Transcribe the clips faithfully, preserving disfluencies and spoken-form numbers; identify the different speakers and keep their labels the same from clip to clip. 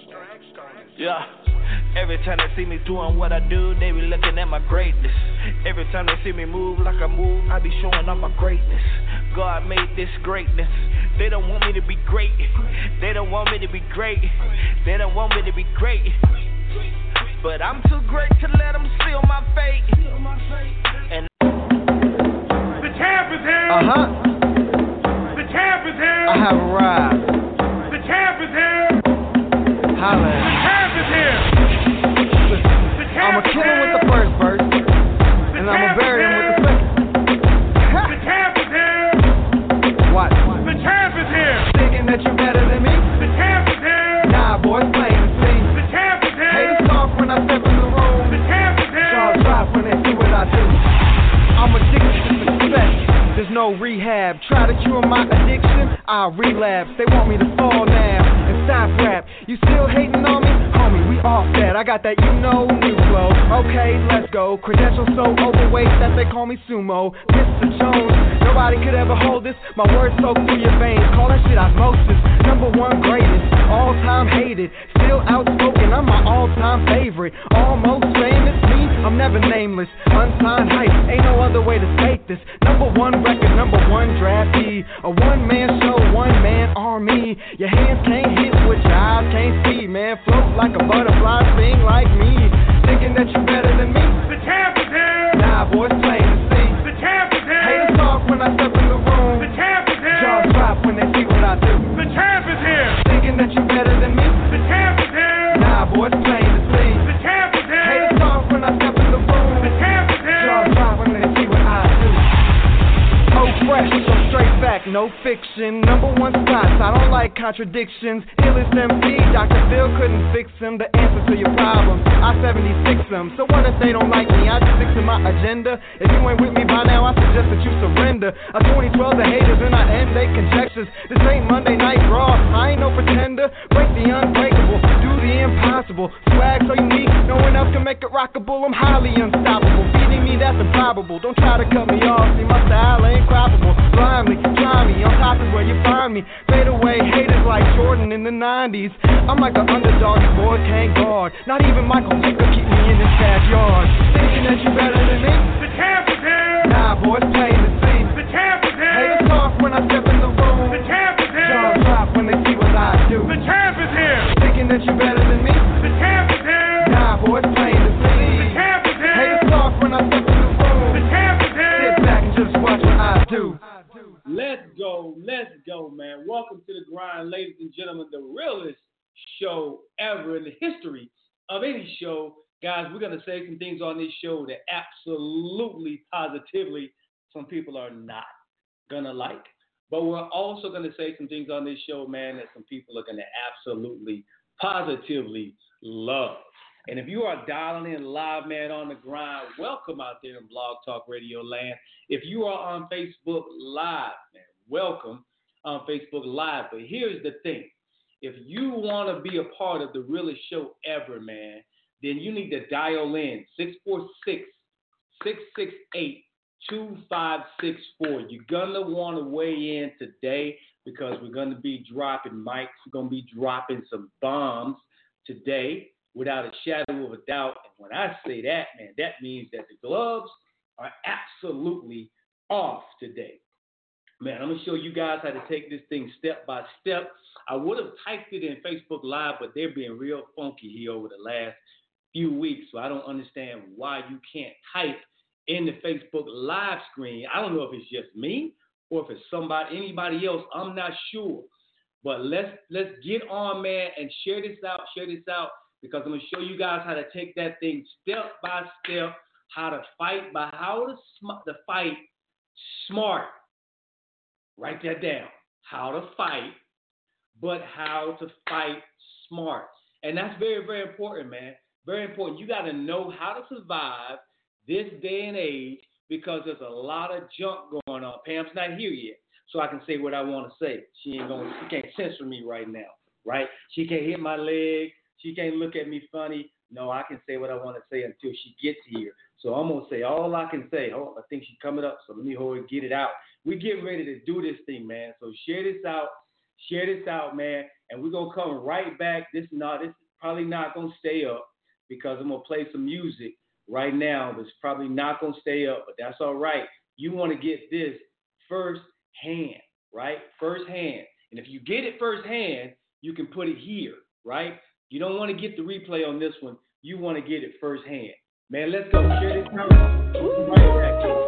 Speaker 1: Yeah. Every time they see me doing what I do, they be looking at my greatness. Every time they see me move like I move, I be showing off my greatness. God made this greatness. They don't want me to be great. They don't want me to be great. They don't want me to be great. But I'm too great to let them seal my fate. And
Speaker 2: the champ is here.
Speaker 3: Uh-huh.
Speaker 2: The champ is here.
Speaker 3: I have arrived.
Speaker 2: The champ is here.
Speaker 3: Holla.
Speaker 2: The champ is here.
Speaker 3: I'ma kill him with the first verse, and I'ma bury him with the second.
Speaker 2: The champ is here.
Speaker 3: What?
Speaker 2: The champ is here.
Speaker 3: Thinking that you better than me?
Speaker 2: The champ is here.
Speaker 3: Nah, boy, it's plain to see.
Speaker 2: The champ is here.
Speaker 3: Haters talk when I step in the room.
Speaker 2: The champ is here.
Speaker 3: Jaws drop when they see what I do. I'm addicted to success. There's no rehab. Try to cure my addiction, I'll relapse. They want me to fall now and stop rap. You still hating on me? Homie, we off that. I got that you know new flow. Okay, let's go. Credentials so overweight that they call me sumo. Mister Jones, nobody could ever hold this. My words soak through your veins. Call that shit osmosis. Number one greatest, all time hated. Still outspoken, I'm my all time favorite. Almost famous, me, I'm never nameless. Unsigned hype, ain't no other way to state this. Number one record, number one draftee. A one man show, one man army. Your hands can't hit what your eyes can't see, man. Float like a butterfly, sing like me. Thinking that you better than me?
Speaker 2: The champ is here.
Speaker 3: Nah, boy, it's plain to see.
Speaker 2: The champ is here.
Speaker 3: Haters talk when I step in the room.
Speaker 2: The champ is here.
Speaker 3: Jaws drop when they see what I do.
Speaker 2: The champ is here.
Speaker 3: Thinking that you better than me?
Speaker 2: The champ is here.
Speaker 3: Nah, boy, it's plain to see.
Speaker 2: The champ is here.
Speaker 3: Haters talk when I step in the room.
Speaker 2: The champ is here.
Speaker 3: Jaws drop when they see what I do. Oh, fresh, so straight back, no fiction. Number one spots, I don't like contradictions. Illest M C, Doctor Phil couldn't fix him. The answer to your problem, I seventy-six them. So what if they don't like me? I just stick to my agenda. If you ain't with me by now, I suggest that you surrender. A twenty twelve the haters and I end they conjectures. This ain't Monday Night Raw, I ain't no pretender. Break the unbreakable, do the impossible. Swag so unique, no one else can make it rockable. I'm highly unstoppable, beating me that's improbable. Don't try to cut me off, see my style ain't croppable. Blindly, try me, on top is where you find me. Fade away, haters like Jordan in the nineties. I'm like an underdog, these boys can't guard. Not even Michael Vick could keep me in this backyard. Thinking that you better than me?
Speaker 2: The champ is here.
Speaker 3: Nah, boy, it's plain to see.
Speaker 2: The champ is here.
Speaker 3: Haters talk when I step in the room.
Speaker 2: The champ is here.
Speaker 3: Jaws drop when they see what I do.
Speaker 2: The champ is here.
Speaker 3: Thinking that you better than me?
Speaker 2: The champ is here.
Speaker 3: Nah, boy, it's plain to see.
Speaker 2: The champ is here.
Speaker 3: Haters talk when I step in the room.
Speaker 2: The champ is here.
Speaker 3: Sit back and just watch what I do.
Speaker 4: Let's go, let's go, man. Welcome to the grind, ladies and gentlemen, the realest show ever in the history of any show. Guys, we're going to say some things on this show that absolutely, positively, some people are not going to like. But we're also going to say some things on this show, man, that some people are going to absolutely, positively love. And if you are dialing in live, man, on the grind, welcome out there in Blog Talk Radio land. If you are on Facebook Live, man, welcome on Facebook Live. But here's the thing. If you want to be a part of the realest show ever, man, then you need to dial in six four six, six six eight, two five six four. You're going to want to weigh in today because we're going to be dropping mics. We're going to be dropping some bombs today without a shadow of a doubt. And when I say that, man, that means that the gloves are absolutely off today. Man, I'm going to show you guys how to take this thing step by step. I would have typed it in Facebook Live, but they're being real funky here over the last few weeks, so I don't understand why you can't type in the Facebook Live screen. I don't know if it's just me or if it's somebody, anybody else. I'm not sure. But let's let's get on, man, and share this out, share this out, because I'm going to show you guys how to take that thing step by step, how to fight, by how to, sm- to fight smart. Write that down. How to fight, but how to fight smart. And that's very, very important, man. Very important. You got to know how to survive this day and age because there's a lot of junk going on. Pam's not here yet, so I can say what I want to say. She ain't going. She can't censor me right now, right? She can't hit my leg. She can't look at me funny. No, I can say what I want to say until she gets here. So I'm going to say all I can say. Oh, I think she's coming up, so let me hold and get it out. We're getting ready to do this thing, man. So share this out. Share this out, man. And we're going to come right back. This, not, this is probably not going to stay up because I'm going to play some music right now. It's probably not going to stay up, but that's all right. You want to get this first hand, right? First hand. And if you get it first hand, you can put it here, right? You don't want to get the replay on this one. You want to get it first hand. Man, let's go. Share this out. Right back.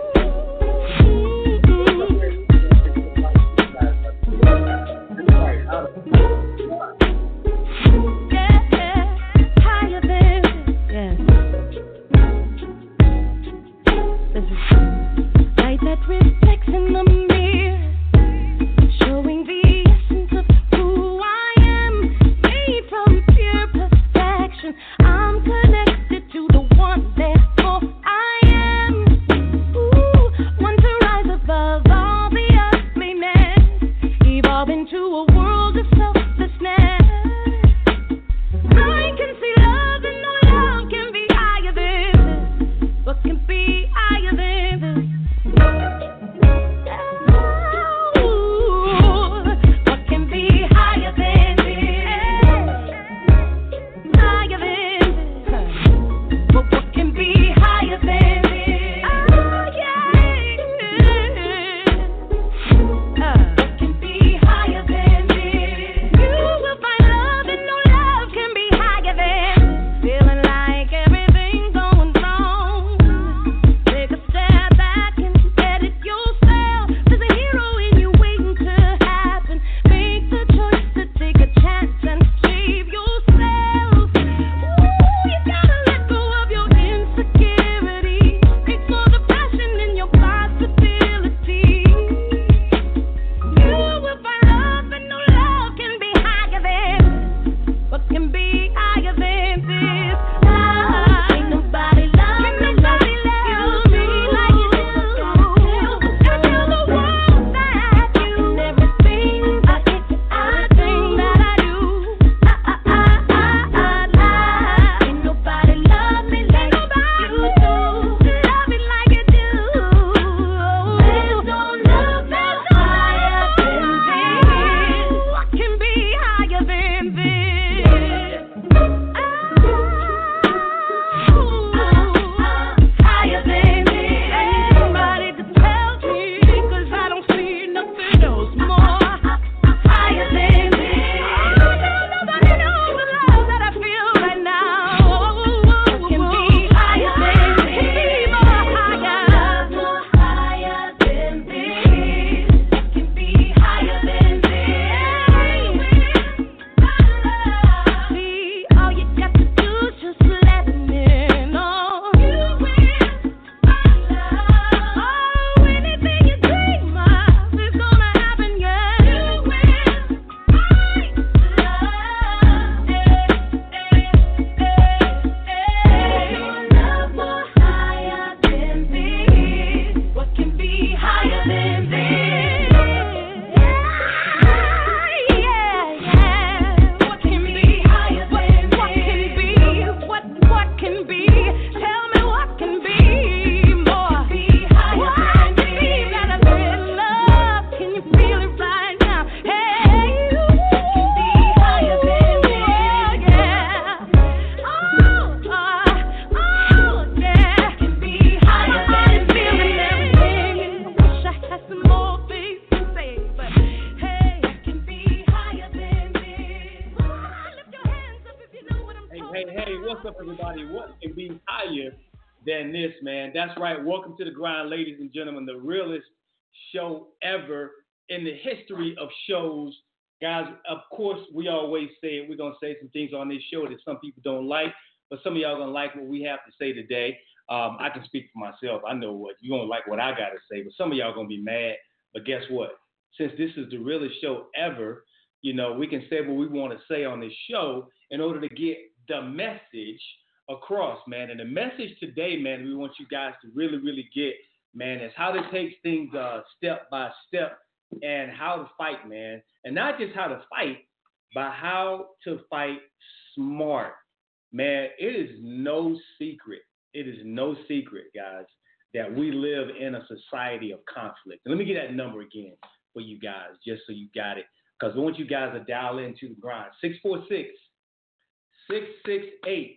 Speaker 4: That's right. Welcome to the grind, ladies and gentlemen. The realest show ever in the history of shows. Guys, of course, we always say it. We're going to say some things on this show that some people don't like, but some of y'all going to like what we have to say today. Um, I can speak for myself. I know what you're going to like what I got to say, but some of y'all going to be mad. But guess what? Since this is the realest show ever, you know, we can say what we want to say on this show in order to get the message across, man. And the message today, man, we want you guys to really, really get, man, is how to take things uh, step by step and how to fight, man. And not just how to fight, but how to fight smart. Man, it is no secret. It is no secret, guys, that we live in a society of conflict. And let me get that number again for you guys, just so you got it. Because I want you guys to dial into the grind. six four six, six six eight,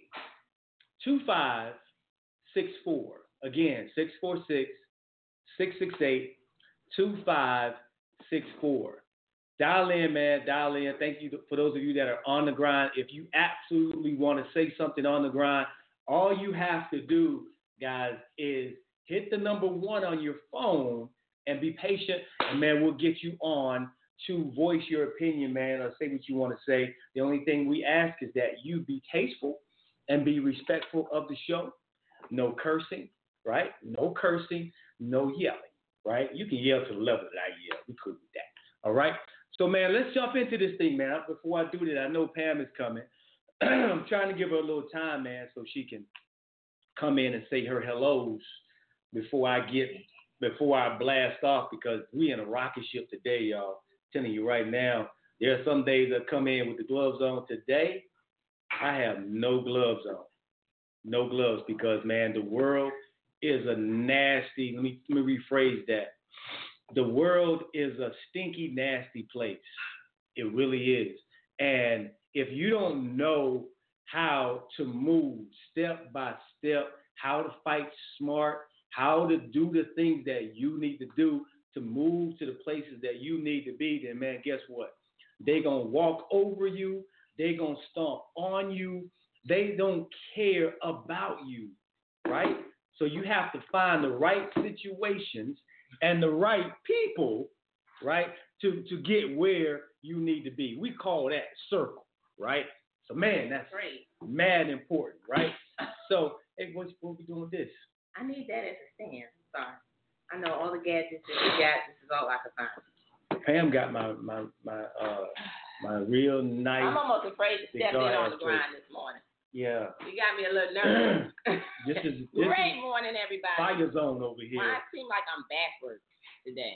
Speaker 4: two five six four. Again, six four six, six six eight, two five six four. Dial in, man. Dial in. Thank you for those of you that are on the grind. If you absolutely want to say something on the grind, all you have to do, guys, is hit the number one on your phone and be patient, and, man, we'll get you on to voice your opinion, man, or say what you want to say. The only thing we ask is that you be tasteful and be respectful of the show. No cursing, right? No cursing, no yelling, right? You can yell to the level that I yell. We could do that, all right? So, man, let's jump into this thing, man. Before I do that, I know Pam is coming. I'm trying to give her a little time, man, so she can come in and say her hellos before I get, before I blast off, because we in a rocket ship today, y'all. I'm telling you right now, there are some days that come in with the gloves on. Today, I have no gloves on. No gloves because, man, the world is a nasty, let me, let me rephrase that. The world is a stinky, nasty place. It really is. And if you don't know how to move step by step, how to fight smart, how to do the things that you need to do to move to the places that you need to be, then, man, guess what? They're going to walk over you. They're going to stomp on you. They don't care about you, right? So you have to find the right situations and the right people, right, to, to get where you need to be. We call that circle, right? So, man, that's
Speaker 5: great.
Speaker 4: Mad important, right? So, hey, what's, what we doing with this?
Speaker 5: I need that as a stand. Sorry. I know all the gadgets that you got. This is all I can find.
Speaker 4: Pam got my my my uh my real nice.
Speaker 5: I'm almost afraid to step in on the grind this morning.
Speaker 4: Yeah.
Speaker 5: You got me a little nervous.
Speaker 4: this is this
Speaker 5: Great
Speaker 4: is
Speaker 5: morning, everybody.
Speaker 4: Fire zone over here.
Speaker 5: Well, I seem like I'm backwards today.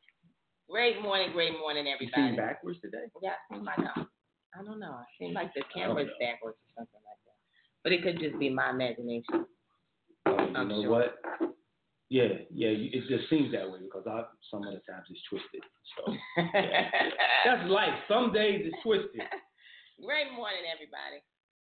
Speaker 5: Great morning, great morning, everybody.
Speaker 4: You seem backwards today?
Speaker 5: Yeah, I seem like I'm. I don't know. I seem like the camera's backwards or something like that. But it could just be my imagination.
Speaker 4: Oh, you
Speaker 5: I'm
Speaker 4: know
Speaker 5: sure.
Speaker 4: what? Yeah, yeah. It just seems that way because I some of the times it's twisted. So yeah, yeah. That's life. Some days it's twisted.
Speaker 5: Great morning, everybody.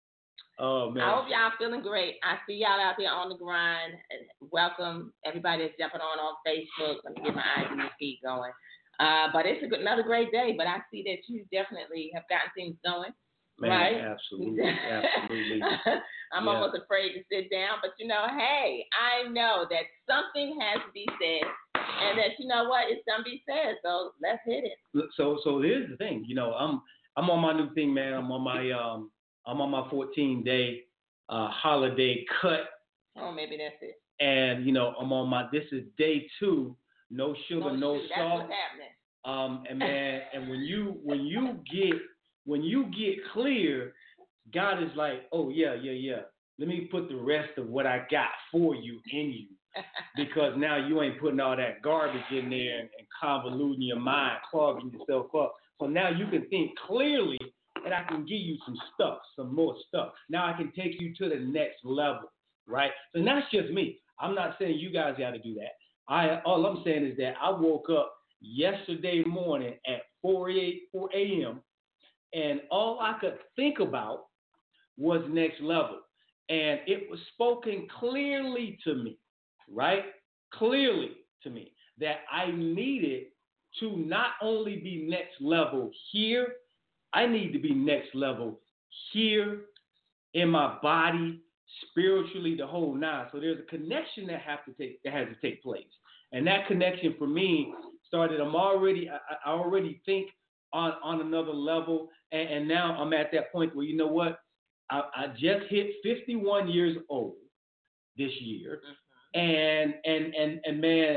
Speaker 4: Oh, man.
Speaker 5: I hope y'all feeling great. I see y'all out there on the grind. Welcome, everybody that's jumping on on Facebook. Let me get my I G feed going. Uh, but it's a good, another great day. But I see that you definitely have gotten things going,
Speaker 4: Man,
Speaker 5: right?
Speaker 4: absolutely, absolutely.
Speaker 5: I'm
Speaker 4: Yeah.
Speaker 5: almost afraid to sit down. But, you know, hey, I know that something has to be said. And that, you know what, it's going to be said. So let's hit it.
Speaker 4: Look, So, so here's the thing. You know, I'm I'm on my new thing, man. I'm on my um. I'm on my fourteen day uh, holiday cut.
Speaker 5: Oh, maybe that's it.
Speaker 4: And, you know, I'm on my, this is day two, no sugar, no,
Speaker 5: shoot, that's
Speaker 4: salt.
Speaker 5: what's happening.
Speaker 4: Um, and man, and when you, when you get, when you get clear, God is like, oh yeah, yeah, yeah. Let me put the rest of what I got for you in you. Because now you ain't putting all that garbage in there and, and convoluting your mind, clogging yourself up. So now you can think clearly, and I can give you some stuff, some more stuff. Now I can take you to the next level, right? So that's just me. I'm not saying you guys got to do that. I all I'm saying is that I woke up yesterday morning at four a.m. and all I could think about was next level. And it was spoken clearly to me, right? Clearly to me that I needed to not only be next level here, I need to be next level here in my body, spiritually, the whole nine. So there's a connection that have to take that has to take place, and that connection for me started. I'm already, I, I already think on on another level, and, and now I'm at that point where you know what, I, I just hit fifty-one years old this year, mm-hmm. and and and and man,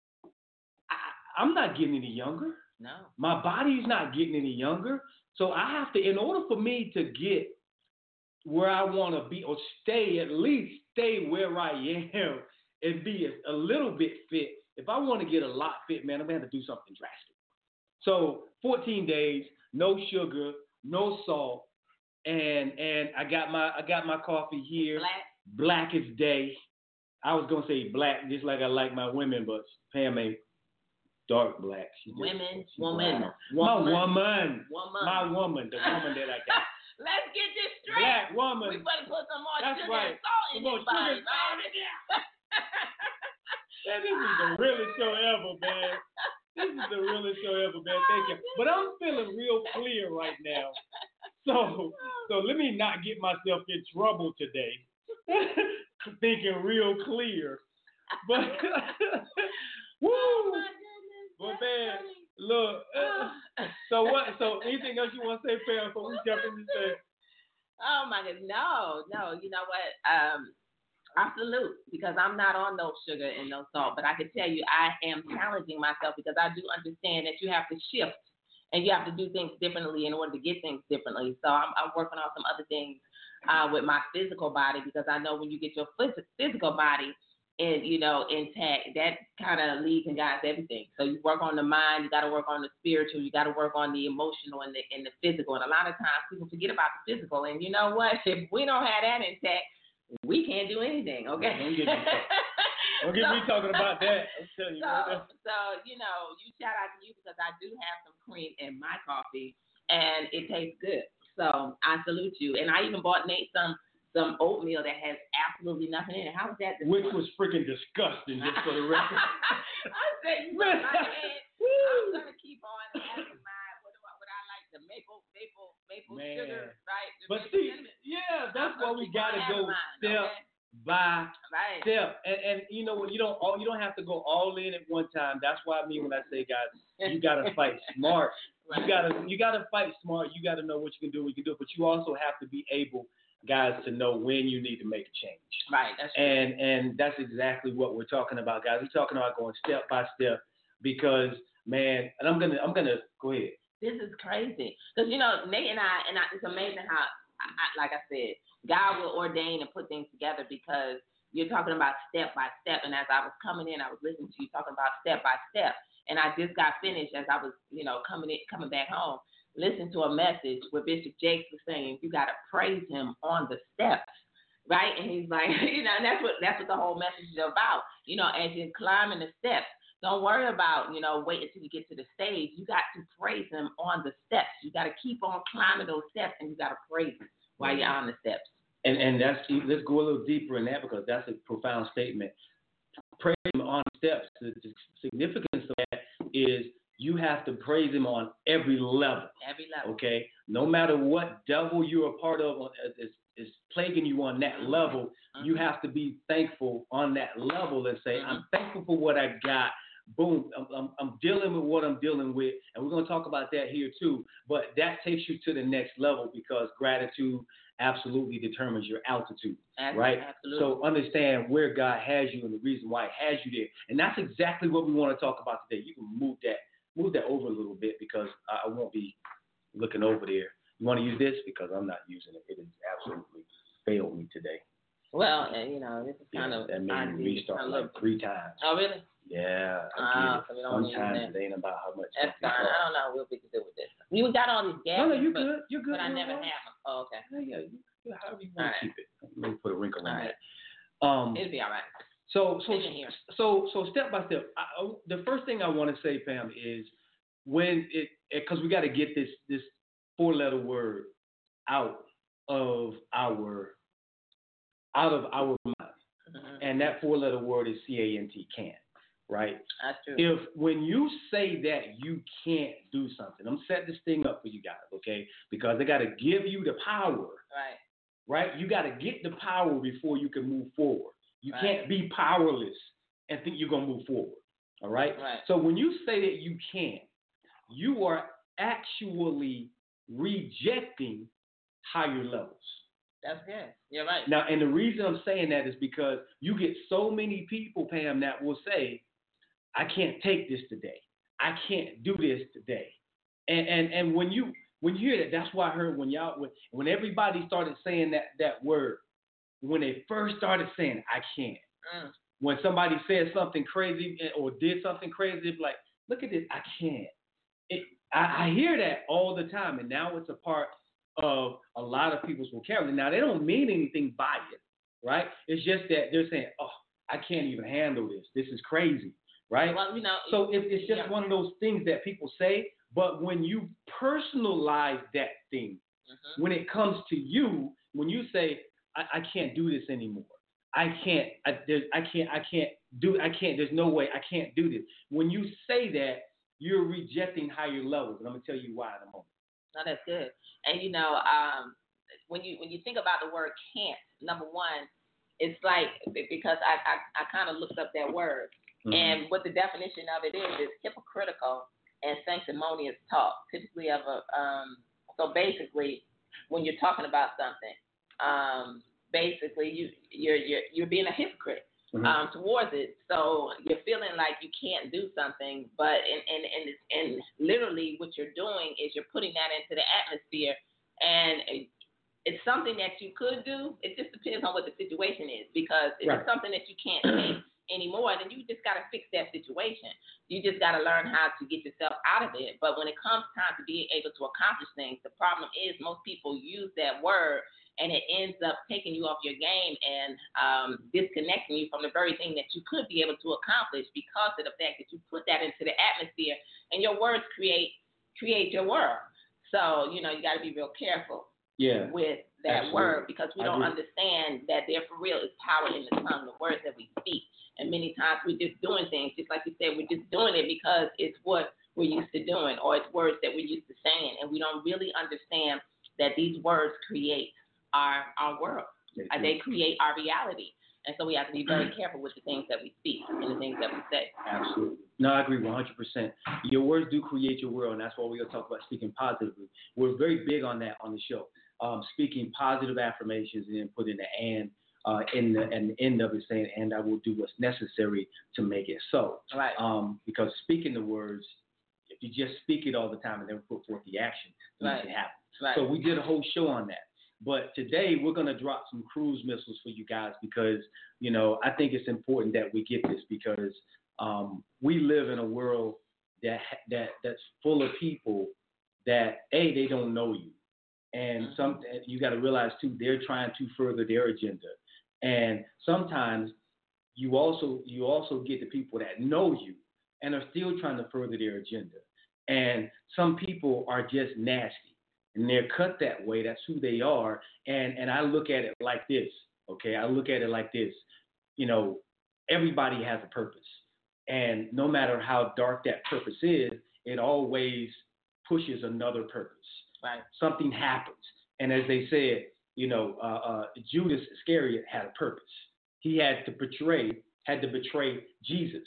Speaker 4: I, I'm not getting any younger.
Speaker 5: No,
Speaker 4: my body's not getting any younger. So I have to, in order for me to get where I want to be or stay, at least stay where I am and be a, a little bit fit. If I want to get a lot fit, man, I'm going to have to do something drastic. So fourteen days, no sugar, no salt, and and I got my I got my coffee here.
Speaker 5: Black.
Speaker 4: Blackest day. I was going to say black just like I like my women, but Pam ain't dark black. She just,
Speaker 5: Women,
Speaker 4: she
Speaker 5: woman,
Speaker 4: brown.
Speaker 5: woman,
Speaker 4: My woman.
Speaker 5: woman.
Speaker 4: My woman. The woman that I got.
Speaker 5: Let's get this straight.
Speaker 4: Black woman.
Speaker 5: We better put some more
Speaker 4: That's
Speaker 5: sugar
Speaker 4: right.
Speaker 5: and salt in
Speaker 4: Some more
Speaker 5: this
Speaker 4: sugar
Speaker 5: body,
Speaker 4: and salt
Speaker 5: man.
Speaker 4: in Man, this is the realest show ever, man. This is the realest show ever, man. Thank you. But I'm feeling real clear right now. So, so let me not get myself in trouble today. Thinking real clear. But, woo!
Speaker 5: Oh my goodness.
Speaker 4: But
Speaker 5: That's
Speaker 4: man,
Speaker 5: funny.
Speaker 4: look. Uh, so what? So anything else you want to say, Pam, before we jump into this?
Speaker 5: Oh my goodness. No, no. You know what? Um, I salute because I'm not on no sugar and no salt, but I can tell you I am challenging myself because I do understand that you have to shift and you have to do things differently in order to get things differently. So I'm, I'm working on some other things uh, with my physical body because I know when you get your phys- physical body and you know intact, that kind of leads and guides everything. So you work on the mind, you got to work on the spiritual, you got to work on the emotional and the and the physical. And a lot of times people forget about the physical. And you know what? If we don't have that intact, we can't do anything, okay?
Speaker 4: Don't get me, don't get
Speaker 5: so,
Speaker 4: me talking about that. I'm telling you.
Speaker 5: So,
Speaker 4: Right
Speaker 5: so, you know, you shout out to you because I do have some cream in my coffee, and it tastes good. So I salute you. And I even bought Nate some some oatmeal that has absolutely nothing in it. How was that? This
Speaker 4: Which
Speaker 5: morning?
Speaker 4: was freaking disgusting, just for the record.
Speaker 5: I said, you know, my head, I'm going to keep on having my, what do I, what I like, the maple, maple, maple
Speaker 4: Man.
Speaker 5: sugar, right? The
Speaker 4: But
Speaker 5: maple
Speaker 4: see,
Speaker 5: cinnamon.
Speaker 4: yeah, that's
Speaker 5: I'm
Speaker 4: why
Speaker 5: gonna
Speaker 4: we
Speaker 5: keep on
Speaker 4: gotta
Speaker 5: having
Speaker 4: go
Speaker 5: mine,
Speaker 4: step
Speaker 5: okay?
Speaker 4: by
Speaker 5: Right.
Speaker 4: step. And and you know what? You don't all you don't have to go all in at one time. That's what I mean when I say, guys, you gotta fight smart.
Speaker 5: Right.
Speaker 4: You gotta you gotta fight smart. You gotta know what you can do, what you can do. But you also have to be able, guys, to know when you need to make a change.
Speaker 5: Right. That's true.
Speaker 4: And and that's exactly what we're talking about, guys. We're talking about going step by step because, man, and I'm gonna I'm gonna go ahead.
Speaker 5: This is crazy because you know Nate and I, and I, it's amazing how, I, I, like I said, God will ordain and put things together because you're talking about step by step. And as I was coming in, I was listening to you talking about step by step, and I just got finished as I was, you know, coming in, coming back home, listening to a message where Bishop Jakes was saying you got to praise Him on the steps, right? And he's like, you know, and that's what that's what the whole message is about. You know, as you're climbing the steps. Don't worry about, you know, wait until you get to the stage. You got to praise Him on the steps. You got to keep on climbing those steps, and you got to praise Him while you're on the steps.
Speaker 4: And and that's let's go a little deeper in that because that's a profound statement. Praise Him on the steps. The significance of that is you have to praise Him on every level.
Speaker 5: Every level.
Speaker 4: Okay? No matter what devil you're a part of is, is plaguing you on that
Speaker 5: Mm-hmm.
Speaker 4: level,
Speaker 5: Mm-hmm.
Speaker 4: you have to be thankful on that level and say,
Speaker 5: Mm-hmm.
Speaker 4: I'm thankful for what I got. Boom, I'm, I'm, I'm dealing with what I'm dealing with, and we're going to talk about that here too, but that takes you to the next level because gratitude absolutely determines your altitude,
Speaker 5: Absolutely.
Speaker 4: right?
Speaker 5: Absolutely.
Speaker 4: So understand where God has you and the reason why He has you there, and that's exactly what we want to talk about today. You can move that move that over a little bit because I won't be looking over there. You want to use this? Because I'm not using it. It has absolutely failed me today.
Speaker 5: Well, uh, you know, this is kind
Speaker 4: Yeah,
Speaker 5: of
Speaker 4: that made me restart
Speaker 5: kind
Speaker 4: like
Speaker 5: of,
Speaker 4: three times.
Speaker 5: Oh, really?
Speaker 4: Yeah, I
Speaker 5: Ah,
Speaker 4: get
Speaker 5: so we
Speaker 4: it.
Speaker 5: don't wanna use
Speaker 4: Sometimes
Speaker 5: that.
Speaker 4: it ain't about how much.
Speaker 5: That's
Speaker 4: something
Speaker 5: fine. I
Speaker 4: costs.
Speaker 5: don't know what we can do with this. You got all these
Speaker 4: No,
Speaker 5: gaps,
Speaker 4: no, you're
Speaker 5: but,
Speaker 4: good. You're good.
Speaker 5: but I
Speaker 4: You're
Speaker 5: never
Speaker 4: all right.
Speaker 5: have them. Oh, okay.
Speaker 4: Yeah, yeah, you, yeah, however you
Speaker 5: All
Speaker 4: want
Speaker 5: right.
Speaker 4: to keep it. Let me put a wrinkle on
Speaker 5: All right.
Speaker 4: that. Um,
Speaker 5: It'll be all right.
Speaker 4: so, so,
Speaker 5: Stay in here.
Speaker 4: so, so, step by step. I, I- the first thing I want to say, Pam, is when it, because we got to get this this four-letter word out of our out of our mind,
Speaker 5: Mm-hmm.
Speaker 4: and that four-letter word is C A N T, can't. Right?
Speaker 5: That's true.
Speaker 4: If when you say that you can't do something, I'm setting this thing up for you guys, okay? Because they got to give you the power,
Speaker 5: Right.
Speaker 4: right? You got to get the power before you can move forward. You
Speaker 5: Right.
Speaker 4: can't be powerless and think you're going to move forward, all right?
Speaker 5: Right.
Speaker 4: So when you say that you can't, you are actually rejecting higher levels.
Speaker 5: That's good. You're right.
Speaker 4: Now, and the reason I'm saying that is because you get so many people, Pam, that will say, I can't take this today. I can't do this today. And and and when you when you hear that, that's why I heard when y'all when, when everybody started saying that that word, when they first started saying it, I can't.
Speaker 5: Mm.
Speaker 4: When somebody said something crazy or did something crazy, it's like, look at this, I can't. It, I, I hear that all the time, and now it's a part of a lot of people's vocabulary. Now they don't mean anything by it, right? It's just that they're saying, oh, I can't even handle this. This is crazy. right?
Speaker 5: Well, you know,
Speaker 4: so it, it's just
Speaker 5: yeah.
Speaker 4: one of those things that people say, but when you personalize that thing, mm-hmm. when it comes to you, when you say, I, I can't do this anymore. I can't, I, there's, I can't, I can't do, I can't, there's no way, I can't do this. When you say that, you're rejecting higher levels, and I'm going to tell you why in a moment.
Speaker 5: No, that's good. And, you know, um, when you when you think about the word can't, number one, it's like, because I, I, I kind of looked up that word, mm-hmm. and what the definition of it is, is hypocritical and sanctimonious talk, typically of a, um, so basically, when you're talking about something, um, basically you, you're, you're, you're being a hypocrite. Mm-hmm. Um, towards it, so you're feeling like you can't do something, but and and and and literally what you're doing is you're putting that into the atmosphere, and it's something that you could do. It just depends on what the situation is, because if
Speaker 4: right.
Speaker 5: it's something that you can't take anymore, then you just got to fix that situation. You just got to learn how to get yourself out of it. But when it comes time to be able to accomplish things, the problem is most people use that word, and it ends up taking you off your game and um, disconnecting you from the very thing that you could be able to accomplish because of the fact that you put that into the atmosphere, and your words create create your world. So, you know, you got to be real careful
Speaker 4: yeah,
Speaker 5: with that
Speaker 4: absolutely.
Speaker 5: word, because we
Speaker 4: I
Speaker 5: don't
Speaker 4: agree.
Speaker 5: understand that there for real is power in the tongue, the words that we speak. And many times we're just doing things, just like you said, we're just doing it because it's what we're used to doing, or it's words that we're used to saying, and we don't really understand that these words create our our world. Uh, they create our reality. And so we have to be very careful with the things that we speak and the things that we say.
Speaker 4: Absolutely. No, I agree one hundred percent. Your words do create your world, and that's why we're going to talk about speaking positively. We're very big on that on the show, um, speaking positive affirmations and then putting the and uh, in the, and the end of it saying, and I will do what's necessary to make it so.
Speaker 5: Right.
Speaker 4: Um, because speaking the words, if you just speak it all the time and never put forth the action, then
Speaker 5: right.
Speaker 4: it happens.
Speaker 5: Right.
Speaker 4: So we did a whole show on that. But today we're going to drop some cruise missiles for you guys because, you know, I think it's important that we get this because um, we live in a world that that that's full of people that, A, they don't know you. And some you got to realize, too, they're trying to further their agenda. And sometimes you also you also get the people that know you and are still trying to further their agenda. And some people are just nasty. And they're cut that way. That's who they are. And and I look at it like this, okay? I look at it like this. You know, everybody has a purpose. And no matter how dark that purpose is, it always pushes another purpose.
Speaker 5: Right.
Speaker 4: Something happens. And as they said, you know, uh, uh, Judas Iscariot had a purpose. He had to betray, had to betray Jesus.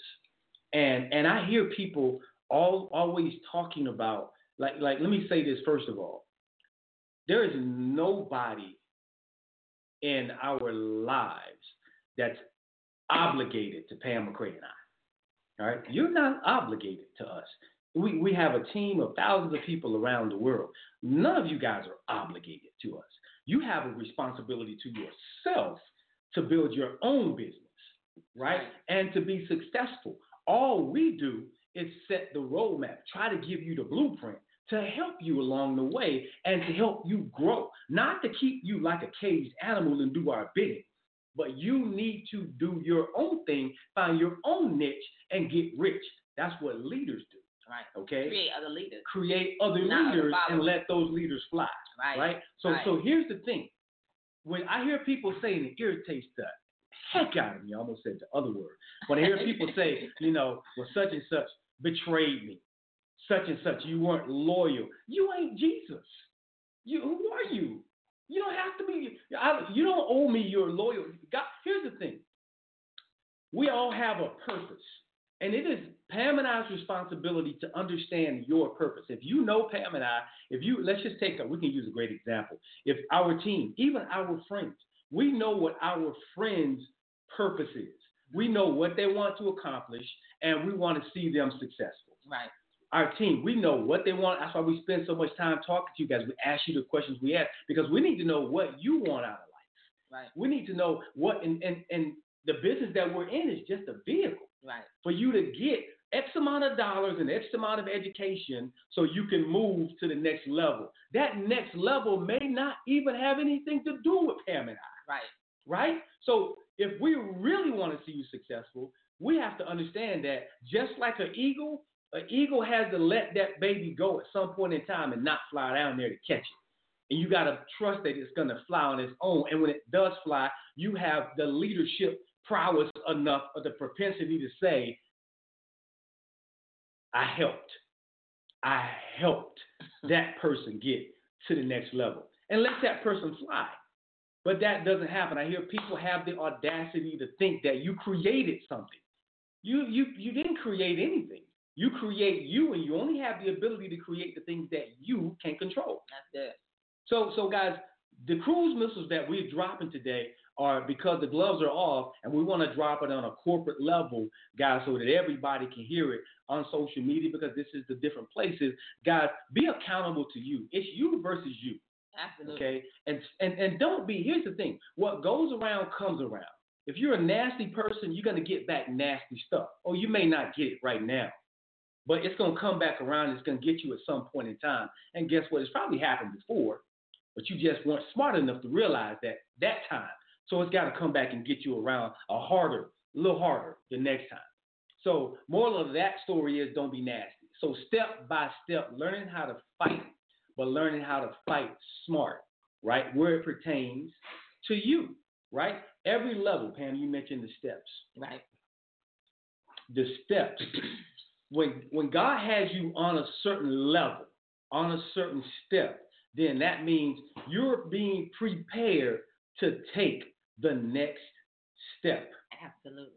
Speaker 4: And and I hear people all always talking about, like, like let me say this first of all. There is nobody in our lives that's obligated to Pam McCray and I. All right? You're not obligated to us. We we have a team of thousands of people around the world. None of you guys are obligated to us. You have a responsibility to yourself to build your own business, right? And to be successful. All we do is set the roadmap, try to give you the blueprint to help you along the way and to help you grow, not to keep you like a caged animal and do our bidding, but you need to do your own thing, find your own niche, and get rich. That's what leaders do.
Speaker 5: Right.
Speaker 4: Okay.
Speaker 5: Create other leaders.
Speaker 4: Create other
Speaker 5: Not
Speaker 4: leaders
Speaker 5: other
Speaker 4: and let those leaders fly.
Speaker 5: Right.
Speaker 4: Right. So
Speaker 5: right.
Speaker 4: so here's the thing. When I hear people saying it irritates the heck out of me, I almost said the other word. When I hear people say, you know, well, such and such betrayed me. Such and such, you weren't loyal. You ain't Jesus. You, who are you? You don't have to be. I, you don't owe me your loyalty. God, here's the thing. We all have a purpose, and it is Pam and I's responsibility to understand your purpose. If you know Pam and I, if you let's just take a, we can use a great example. If our team, even our friends, we know what our friends' purpose is. We know what they want to accomplish, and we want to see them successful.
Speaker 5: Right.
Speaker 4: Our team, we know what they want. That's why we spend so much time talking to you guys. We ask you the questions we ask because we need to know what you want out of life.
Speaker 5: Right.
Speaker 4: We need to know what, and, and, and the business that we're in is just a vehicle.
Speaker 5: Right. For
Speaker 4: you to get X amount of dollars and X amount of education so you can move to the next level. That next level may not even have anything to do with Pam and I.
Speaker 5: Right.
Speaker 4: Right? So if we really want to see see you successful, we have to understand that just like an eagle, an eagle has to let that baby go at some point in time and not fly down there to catch it. And you got to trust that it's going to fly on its own. And when it does fly, you have the leadership prowess enough or the propensity to say, I helped. I helped that person get to the next level. And let that person fly. But that doesn't happen. I hear people have the audacity to think that you created something. You you you didn't create anything. You create you, and you only have the ability to create the things that you can control.
Speaker 5: That's it.
Speaker 4: So so guys, the cruise missiles that we're dropping today are because the gloves are off, and we want to drop it on a corporate level, guys, so that everybody can hear it on social media, because this is the different places. Guys, be accountable to you. It's you versus you.
Speaker 5: Absolutely.
Speaker 4: Okay, and and and don't be. Here's the thing: what goes around comes around. If you're a nasty person, you're gonna get back nasty stuff. Oh, you may not get it right now, but it's gonna come back around. It's gonna get you at some point in time. And guess what? It's probably happened before, but you just weren't smart enough to realize that that time. So it's got to come back and get you around a harder, a little harder the next time. So moral of that story is don't be nasty. So step by step, learning how to fight, but learning how to fight smart, right? Where it pertains to you, right? Every level, Pam, you mentioned the steps.
Speaker 5: Right.
Speaker 4: The steps. When when God has you on a certain level, on a certain step, then that means you're being prepared to take the next step.
Speaker 5: Absolutely.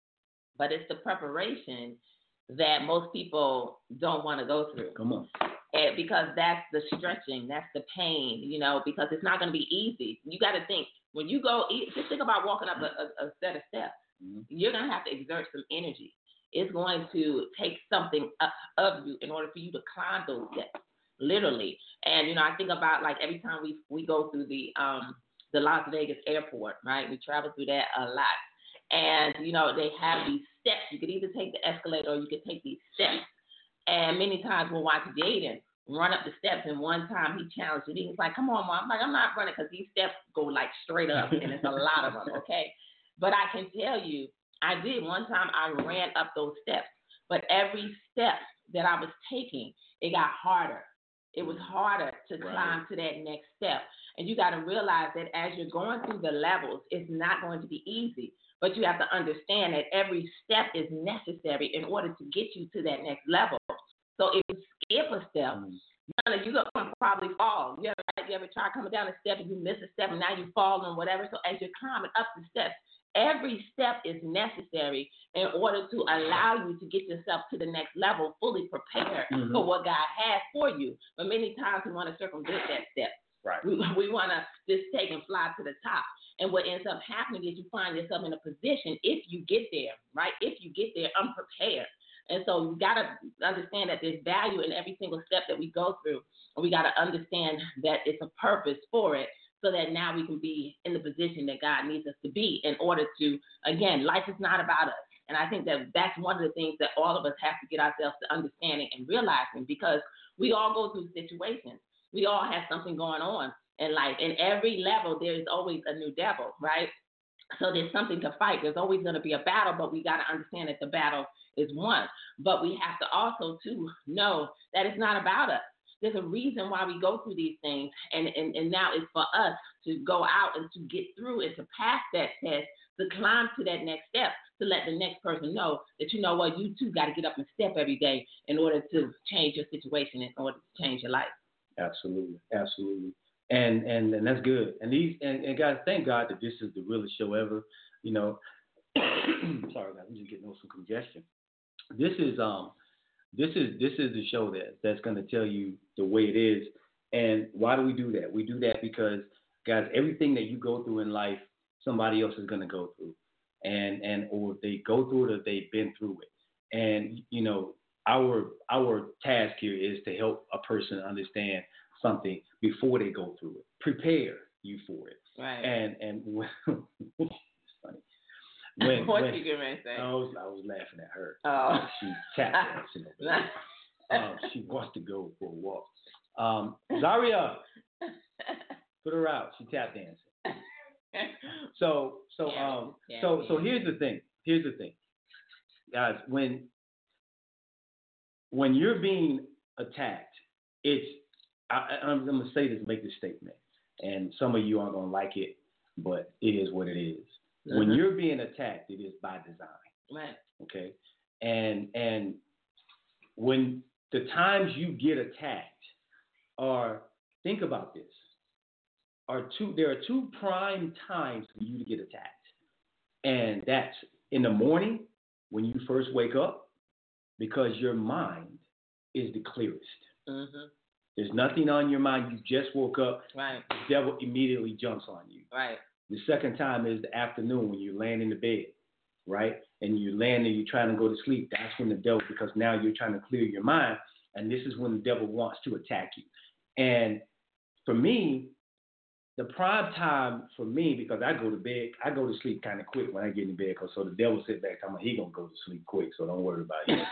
Speaker 5: But it's the preparation that most people don't want to go through.
Speaker 4: Come on.
Speaker 5: And because that's the stretching, that's the pain, you know, because it's not going to be easy. You got to think, when you go, just think about walking up a, a, a set of steps. Mm-hmm. You're going to have to exert some energy. It's going to take something of you in order for you to climb those steps, literally. And, you know, I think about, like, every time we we go through the um, the Las Vegas airport, right? We travel through that a lot. And, you know, they have these steps. You could either take the escalator or you could take these steps. And many times we'll watch Jaden run up the steps, and one time he challenged me. He's like, come on, Mom. I'm like, I'm not running, because these steps go, like, straight up, and it's a lot of them, okay? But I can tell you, I did. One time I ran up those steps, but every step that I was taking, it got harder. It was harder to right. climb to that next step. And you got to realize that as you're going through the levels, it's not going to be easy. But you have to understand that every step is necessary in order to get you to that next level. So if you skip a step, mm-hmm. you're going to probably fall. You ever, you ever try coming down a step and you miss a step and now you fall and whatever? So as you're climbing up the steps, every step is necessary in order to allow you to get yourself to the next level, fully prepared mm-hmm. for what God has for you. But many times we want to circumvent that step.
Speaker 4: Right.
Speaker 5: We, we want to just take and fly to the top. And what ends up happening is you find yourself in a position, if you get there, right, if you get there unprepared. And so you got to understand that there's value in every single step that we go through. And we got to understand that it's a purpose for it, so that now we can be in the position that God needs us to be in order to, again, life is not about us. And I think that that's one of the things that all of us have to get ourselves to understanding and realizing, because we all go through situations. We all have something going on in life. In every level, there is always a new devil, right? So there's something to fight. There's always going to be a battle, but we got to understand that the battle is won. But we have to also, too, know that it's not about us. There's a reason why we go through these things, and, and, and now it's for us to go out and to get through and to pass that test, to climb to that next step, to let the next person know that, you know what, you too got to get up and step every day in order to change your situation, in order to change your life.
Speaker 4: Absolutely, absolutely. And and, and that's good. And these and, and guys, thank God that this is the realest show ever. You know, sorry guys, I'm just getting over some congestion. This is um this is this is the show that that's going to tell you the way it is. And why do we do that? We do that because, guys, everything that you go through in life, somebody else is going to go through, and and or they go through it or they've been through it. And you know, our our task here is to help a person understand something before they go through it, prepare you for it.
Speaker 5: Right.
Speaker 4: And and when, it's funny. When,
Speaker 5: what
Speaker 4: when,
Speaker 5: you gonna say?
Speaker 4: I was I was laughing at her.
Speaker 5: Oh.
Speaker 4: She tapped dancing over there. um, she wants to go for a walk. Um, Zaria, put her out. She tap dancing. So so um
Speaker 5: yeah,
Speaker 4: so
Speaker 5: yeah.
Speaker 4: so here's the thing. here's the thing, guys. When when you're being attacked, it's I, I'm, I'm gonna say this, make this statement, and some of you aren't gonna like it, but it is what it is. Mm-hmm. When you're being attacked, it is by design.
Speaker 5: Right.
Speaker 4: Okay. And and when the times you get attacked are, think about this, are two. There are two prime times for you to get attacked, and that's in the morning when you first wake up, because your mind is the clearest. Mm-hmm. There's nothing on your mind. You just woke up.
Speaker 5: Right.
Speaker 4: The devil immediately jumps on you.
Speaker 5: Right.
Speaker 4: The second time is the afternoon when you're laying in the bed, right? And you're laying and you're trying to go to sleep. That's when the devil, because now you're trying to clear your mind, and this is when the devil wants to attack you. And for me, the prime time for me, because I go to bed, I go to sleep kind of quick when I get in bed, because so the devil sit back, I'm like, he gonna go to sleep quick, so don't worry about it.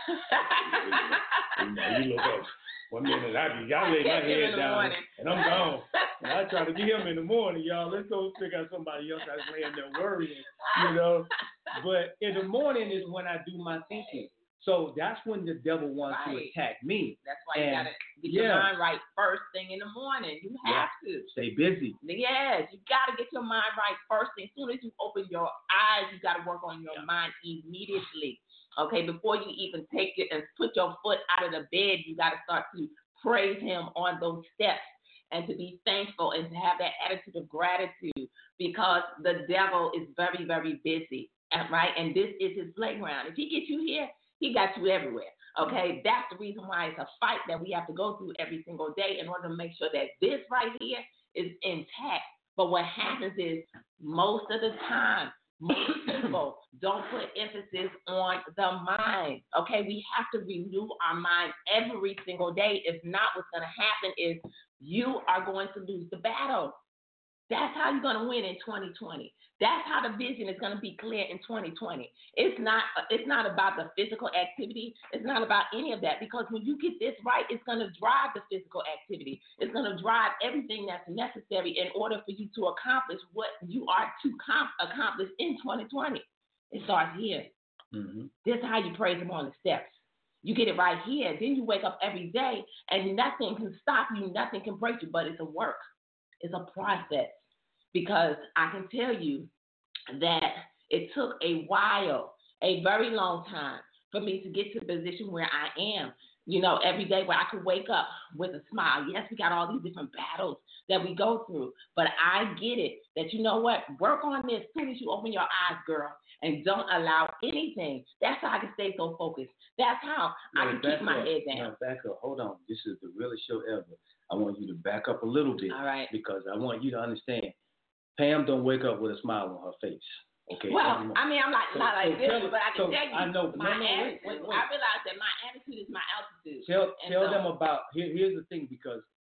Speaker 4: you, know, you look up. One minute I be, I lay my head down morning. And I'm gone. And I try to get him in the morning, y'all. Let's go figure out somebody else that's laying there worrying, you know. But in the morning is when I do my thinking. So that's when the devil wants right. to attack me.
Speaker 5: That's why and, you gotta get
Speaker 4: yeah.
Speaker 5: your mind right first thing in the morning. You have
Speaker 4: yeah.
Speaker 5: to
Speaker 4: stay busy.
Speaker 5: Yes, you gotta get your mind right first thing. As soon as you open your eyes, you gotta work on your yeah. mind immediately. Okay, before you even take it and put your foot out of the bed, you got to start to praise him on those steps and to be thankful and to have that attitude of gratitude, because the devil is very, very busy, right? And this is his playground. If he gets you here, he got you everywhere, okay? That's the reason why it's a fight that we have to go through every single day in order to make sure that this right here is intact. But what happens is most of the time, most people don't put emphasis on the mind, okay? We have to renew our mind every single day. If not, what's going to happen is you are going to lose the battle. That's how you're going to win in twenty twenty. That's how the vision is going to be clear in twenty twenty. It's not, it's not about the physical activity. It's not about any of that, because when you get this right, it's going to drive the physical activity. It's going to drive everything that's necessary in order for you to accomplish what you are to com- accomplish in twenty twenty. It starts here. Mm-hmm. This is how you praise him on the steps. You get it right here. Then you wake up every day, and nothing can stop you. Nothing can break you, but it's a work. It's a process, because I can tell you that it took a while, a very long time, for me to get to the position where I am, you know, every day where I could wake up with a smile. Yes, we got all these different battles that we go through, but I get it that, you know what, work on this as soon as you open your eyes, girl, and don't allow anything. That's how I can stay so focused. That's how no, I can keep my
Speaker 4: up.
Speaker 5: head down.
Speaker 4: No, back up. Hold on. This is the realest show ever. I want you to back up a little bit.
Speaker 5: All right.
Speaker 4: Because I want you to understand, Pam don't wake up with a smile on her face. Okay.
Speaker 5: Well, I mean, I'm like
Speaker 4: so,
Speaker 5: not like
Speaker 4: so
Speaker 5: this,
Speaker 4: tell,
Speaker 5: but I can
Speaker 4: so
Speaker 5: tell you,
Speaker 4: I know,
Speaker 5: my
Speaker 4: no, no,
Speaker 5: attitude,
Speaker 4: wait, wait, wait.
Speaker 5: I realize that my attitude is my altitude.
Speaker 4: Tell
Speaker 5: and
Speaker 4: tell
Speaker 5: so,
Speaker 4: them about, here, here's the thing, because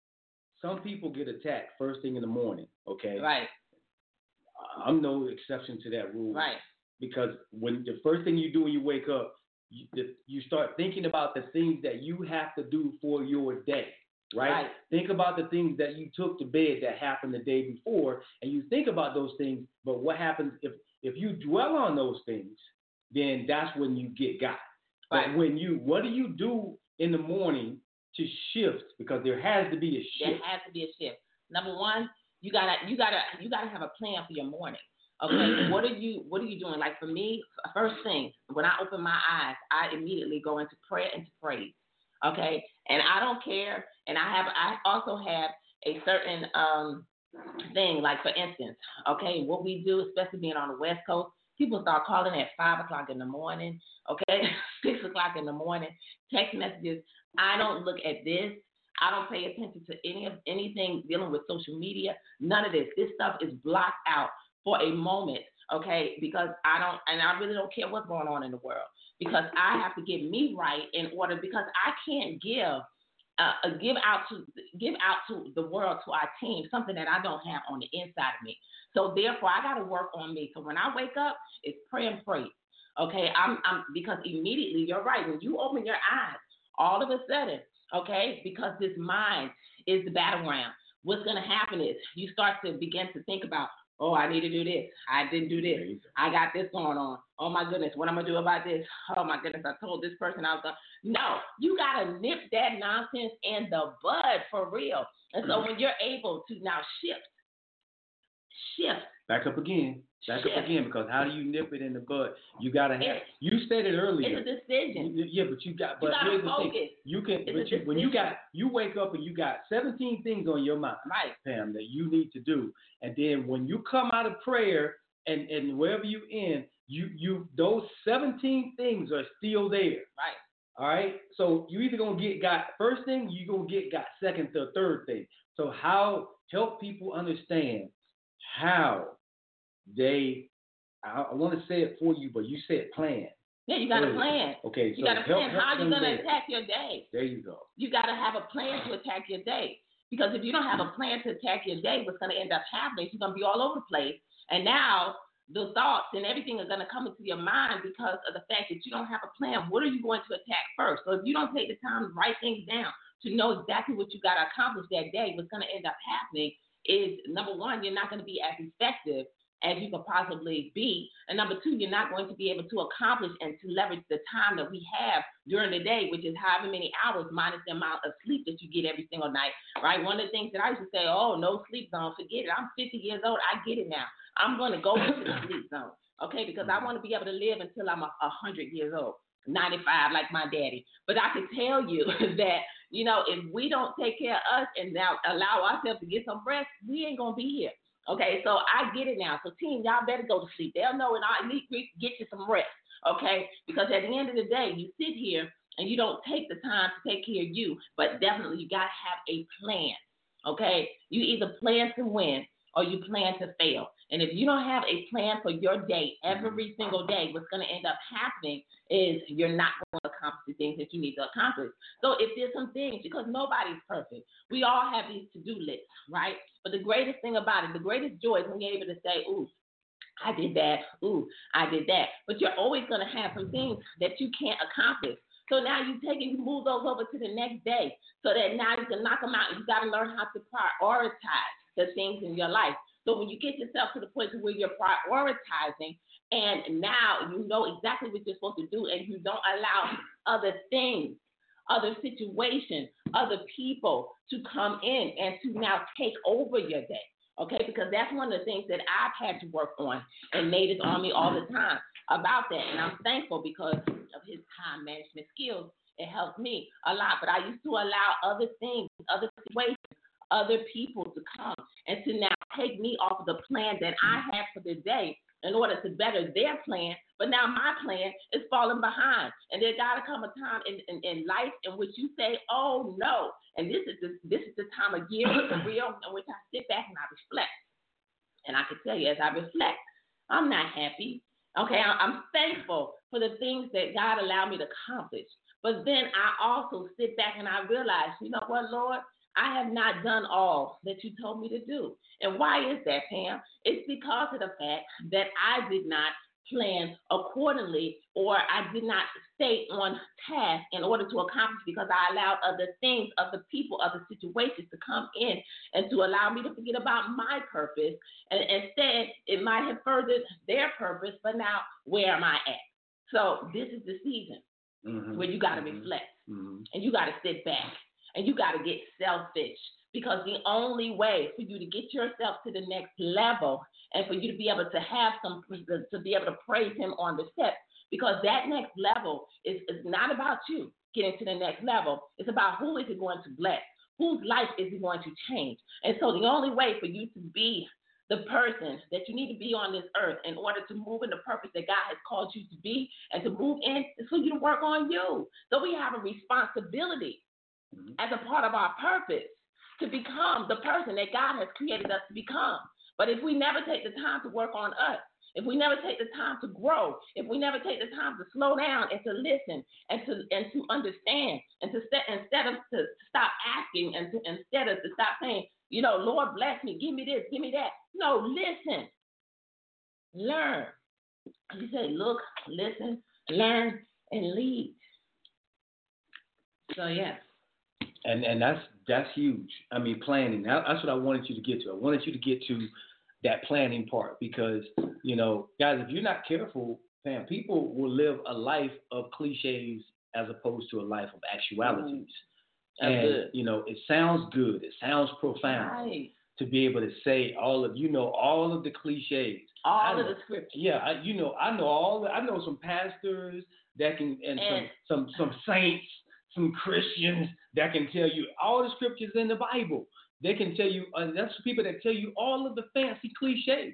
Speaker 4: some people get attacked first thing in the morning, okay?
Speaker 5: Right.
Speaker 4: I'm no exception to that rule.
Speaker 5: Right.
Speaker 4: Because when the first thing you do when you wake up, you, you start thinking about the things that you have to do for your day. Right? right? Think about the things that you took to bed that happened the day before, and you think about those things, but what happens if, if you dwell on those things, then that's when you get got. Right. But when you, what do you do in the morning to shift? Because there has to be a shift.
Speaker 5: There has to be a shift. Number one, you gotta, you gotta, you gotta have a plan for your morning. Okay, what are you, what are you doing? Like for me, first thing, when I open my eyes, I immediately go into prayer and to praise. Okay, and I don't care. And I have, I also have a certain um, thing, like for instance, okay, what we do, especially being on the West Coast, people start calling at five o'clock in the morning, okay, six o'clock in the morning, text messages. I don't look at this. I don't pay attention to any of anything dealing with social media. None of this. This stuff is blocked out for a moment, okay, because I don't, and I really don't care what's going on in the world, because I have to get me right in order, because I can't give. Uh, give out to give out to the world, to our team, something that I don't have on the inside of me. So therefore, I got to work on me. So when I wake up, it's pray and pray. Okay, I'm, I'm because immediately, you're right. When you open your eyes, all of a sudden, okay, because this mind is the battleground. What's going to happen is you start to begin to think about Oh, I need to do this. I didn't do this. I got this going on. Oh, my goodness, what I'm going to do about this? Oh, my goodness, I told this person I was going to. No, you got to nip that nonsense in the bud for real. And so when you're able to now shift, shift.
Speaker 4: Back up again. Back shift. up again, because how do you nip it in the bud? You got to have, it's, you said it earlier.
Speaker 5: It's a decision.
Speaker 4: You, yeah, but you got, but
Speaker 5: you
Speaker 4: here's the
Speaker 5: focus.
Speaker 4: thing. You can,
Speaker 5: it's
Speaker 4: but you, when you got, you wake up and you got seventeen things on your mind,
Speaker 5: right,
Speaker 4: Pam, that you need to do. And then when you come out of prayer and, and wherever you in, you, you, those seventeen things are still there.
Speaker 5: Right.
Speaker 4: All right. So you either going to get got first thing, you going to get got second to third thing. So how, help people understand how they, I, I want to say it for you, but you said plan.
Speaker 5: Yeah, you got to plan.
Speaker 4: Okay,
Speaker 5: you
Speaker 4: so
Speaker 5: got to plan
Speaker 4: help,
Speaker 5: how
Speaker 4: help
Speaker 5: you're going to
Speaker 4: there.
Speaker 5: attack your day.
Speaker 4: There you go.
Speaker 5: You got to have a plan to attack your day. Because if you don't have a plan to attack your day, what's going to end up happening is you're going to be all over the place. And now the thoughts and everything are going to come into your mind because of the fact that you don't have a plan. What are you going to attack first? So if you don't take the time to write things down, to know exactly what you got to accomplish that day, what's going to end up happening is, number one, you're not going to be as effective as you could possibly be. And number two, you're not going to be able to accomplish and to leverage the time that we have during the day, which is however many hours minus the amount of sleep that you get every single night, right? One of the things that I used to say, oh, no sleep zone, forget it. I'm fifty years old. I get it now. I'm going to go into the sleep zone, okay, because I want to be able to live until I'm one hundred years old, ninety-five like my daddy. But I can tell you that, you know, if we don't take care of us and now allow ourselves to get some rest, we ain't going to be here. Okay, so I get it now. So, team, y'all better go to sleep. They'll know, and I need to get you some rest, okay? Because at the end of the day, you sit here and you don't take the time to take care of you, but definitely you got to have a plan, okay? You either plan to win or you plan to fail. And if you don't have a plan for your day every single day, what's going to end up happening is you're not going to accomplish the things that you need to accomplish. So if there's some things, because nobody's perfect, we all have these to-do lists, right? But the greatest thing about it, the greatest joy is when you're able to say, ooh, I did that, ooh, I did that. But you're always going to have some things that you can't accomplish. So now you take and you move those over to the next day so that now you can knock them out. You got to learn how to prioritize the things in your life. So when you get yourself to the point where you're prioritizing and now you know exactly what you're supposed to do and you don't allow other things, other situations, other people to come in and to now take over your day, okay? Because that's one of the things that I've had to work on and Nate is on me all the time about that. And I'm thankful because of his time management skills. It helped me a lot. But I used to allow other things, other situations, other people to come and to now take me off of the plan that I had for the day in order to better their plan. But now my plan is falling behind. And there got to come a time in, in, in life in which you say, oh, no. And this is the, this is the time of year for real in which I sit back and I reflect. And I can tell you as I reflect, I'm not happy. Okay, I'm thankful for the things that God allowed me to accomplish. But then I also sit back and I realize, you know what, Lord? I have not done all that you told me to do. And why is that, Pam? It's because of the fact that I did not plan accordingly or I did not stay on task in order to accomplish because I allowed other things, other people, other situations to come in and to allow me to forget about my purpose. And instead, it might have furthered their purpose, but now where am I at? So this is the season mm-hmm. where you got to mm-hmm. reflect mm-hmm. and you got to sit back. And you got to get selfish because the only way for you to get yourself to the next level and for you to be able to have some, to be able to praise him on the steps, because that next level is, is not about you getting to the next level. It's about who is he going to bless, whose life is he going to change. And so the only way for you to be the person that you need to be on this earth in order to move in the purpose that God has called you to be and to move in is for you to work on you. So we have a responsibility as a part of our purpose to become the person that God has created us to become. But if we never take the time to work on us, if we never take the time to grow, if we never take the time to slow down and to listen and to and to understand and to st- instead of to stop asking and to, instead of to stop saying, you know, Lord bless me, give me this, give me that. No, listen, learn. You say, look, listen, learn, and lead. So yeah.
Speaker 4: And and that's that's huge. I mean, planning. That's what I wanted you to get to. I wanted you to get to that planning part because, you know, guys, if you're not careful, fam, people will live a life of cliches as opposed to a life of actualities.
Speaker 5: That's
Speaker 4: and,
Speaker 5: good.
Speaker 4: you know, it sounds good. It sounds profound
Speaker 5: Right.
Speaker 4: to be able to say all of, you know, all of the cliches.
Speaker 5: All
Speaker 4: I
Speaker 5: of
Speaker 4: know,
Speaker 5: the scriptures.
Speaker 4: Yeah, I, you know, I know all. The, I know some pastors that can, and,
Speaker 5: And-
Speaker 4: some, some some saints, some Christians that can tell you all the scriptures in the Bible. They can tell you, and that's people that tell you all of the fancy cliches,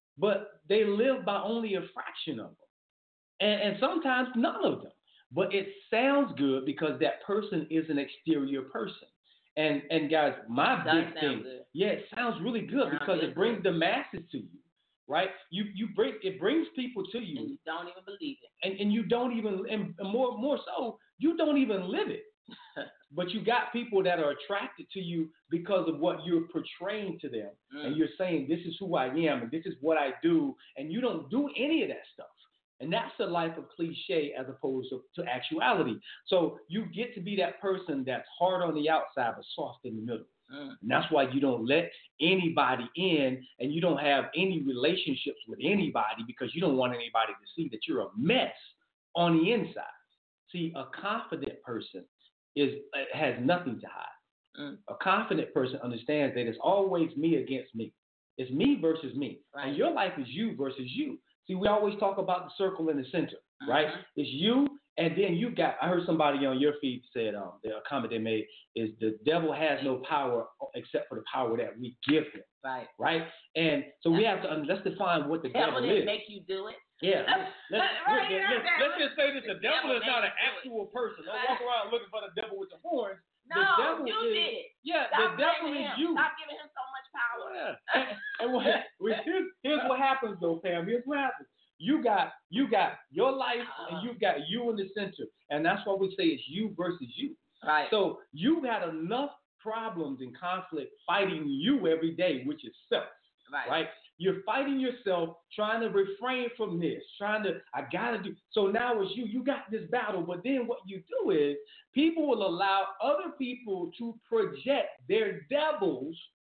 Speaker 4: but they live by only a fraction of them, and, and sometimes none of them. But it sounds good because that person is an exterior person. And and guys, my
Speaker 5: Does
Speaker 4: big
Speaker 5: sound
Speaker 4: thing,
Speaker 5: good.
Speaker 4: yeah, it sounds really good
Speaker 5: Sounds
Speaker 4: because
Speaker 5: good.
Speaker 4: it brings the masses to you, right? You you bring it brings people to
Speaker 5: And
Speaker 4: you,
Speaker 5: you don't even believe it.
Speaker 4: and, and you don't even, and more more so, you don't even live it. But you got people that are attracted to you because of what you're portraying to them,
Speaker 5: Mm.
Speaker 4: and you're saying this is who I am and this is what I do, and you don't do any of that stuff. And that's the life of cliche as opposed to, to actuality. So you get to be that person that's hard on the outside but soft in the middle.
Speaker 5: Mm.
Speaker 4: And that's why you don't let anybody in and you don't have any relationships with anybody because you don't want anybody to see that you're a mess on the inside. See, a confident person is has nothing to hide.
Speaker 5: Mm.
Speaker 4: A confident person understands that it's always me against me. It's me versus me.
Speaker 5: Right.
Speaker 4: And your life is you versus you. See, we always talk about the circle in the center, right?
Speaker 5: Mhm.
Speaker 4: It's you, and then you got, I heard somebody on your feed said, um, the comment they made is the devil has no power except for the power that we give him,
Speaker 5: Right.
Speaker 4: right? And so we have to, um, let's define what the
Speaker 5: Devil
Speaker 4: devil
Speaker 5: didn't
Speaker 4: is.
Speaker 5: make you do it.
Speaker 4: Yeah. Let's, let's,
Speaker 5: Right,
Speaker 4: let's,
Speaker 5: right,
Speaker 4: let's,
Speaker 5: right.
Speaker 4: let's just say this, the
Speaker 5: The
Speaker 4: devil
Speaker 5: devil
Speaker 4: is not
Speaker 5: made
Speaker 4: an
Speaker 5: you do it.
Speaker 4: actual person. Don't
Speaker 5: Right.
Speaker 4: walk around looking for the devil with the horns.
Speaker 5: No,
Speaker 4: the devil
Speaker 5: you
Speaker 4: is,
Speaker 5: did it.
Speaker 4: Yeah,
Speaker 5: Stop
Speaker 4: the devil
Speaker 5: blaming
Speaker 4: is
Speaker 5: him.
Speaker 4: you.
Speaker 5: Stop giving him so much power.
Speaker 4: Yeah. And, and what, well, here's, here's what happens though, Pam. Here's what happens. You got you got your life and you got you in the center. And that's why we say it's you versus you.
Speaker 5: Right.
Speaker 4: So you've had enough problems and conflict fighting you every day, which is self.
Speaker 5: right.
Speaker 4: Right? You're fighting yourself, trying to refrain from this, trying to, I gotta do. So now it's you, you got this battle, but then what you do is people will allow other people to project their devils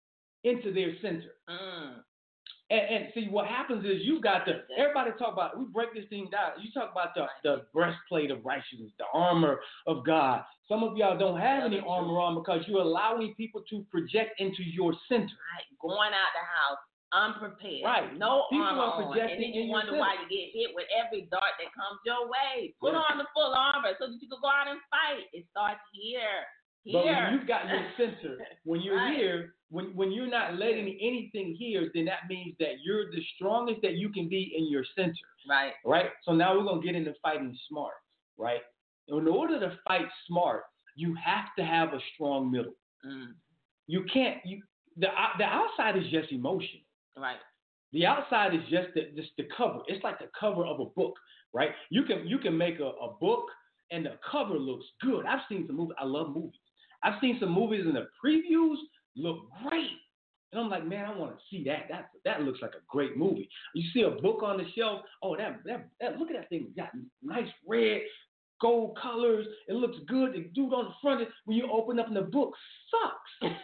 Speaker 4: into their center.
Speaker 5: Mm.
Speaker 4: And, and see, what happens is you got the, everybody talk about, we break this thing down. You talk about the, the breastplate of righteousness, the armor of God. Some of y'all don't have any armor on because you're allowing people to project into your center.
Speaker 5: Right. Going out the house unprepared.
Speaker 4: Right.
Speaker 5: No
Speaker 4: People
Speaker 5: armor
Speaker 4: are
Speaker 5: on. And
Speaker 4: projecting
Speaker 5: then you
Speaker 4: in your
Speaker 5: wonder
Speaker 4: center.
Speaker 5: why you get hit with every dart that comes your way. Put
Speaker 4: Yeah.
Speaker 5: on the full armor so that you can go out and fight. It starts here. Here.
Speaker 4: But when you've got your center, when you're
Speaker 5: Right.
Speaker 4: here, when, when you're not letting anything here, then that means that you're the strongest that you can be in your center.
Speaker 5: Right.
Speaker 4: Right? So now we're going to get into fighting smart, right? In order to fight smart, you have to have a strong middle.
Speaker 5: Mm.
Speaker 4: You can't, you the the outside is just emotion.
Speaker 5: Right.
Speaker 4: The outside is just the, just the cover. It's like the cover of a book, right? You can you can make a, a book and the cover looks good. I've seen some movies. I love movies. I've seen some movies and the previews look great. And I'm like, man, I want to see that. That that looks like a great movie. You see a book on the shelf. Oh, that that, that look at that thing. It's got nice red, gold colors. It looks good. The dude on the front, when you open up the book, sucks.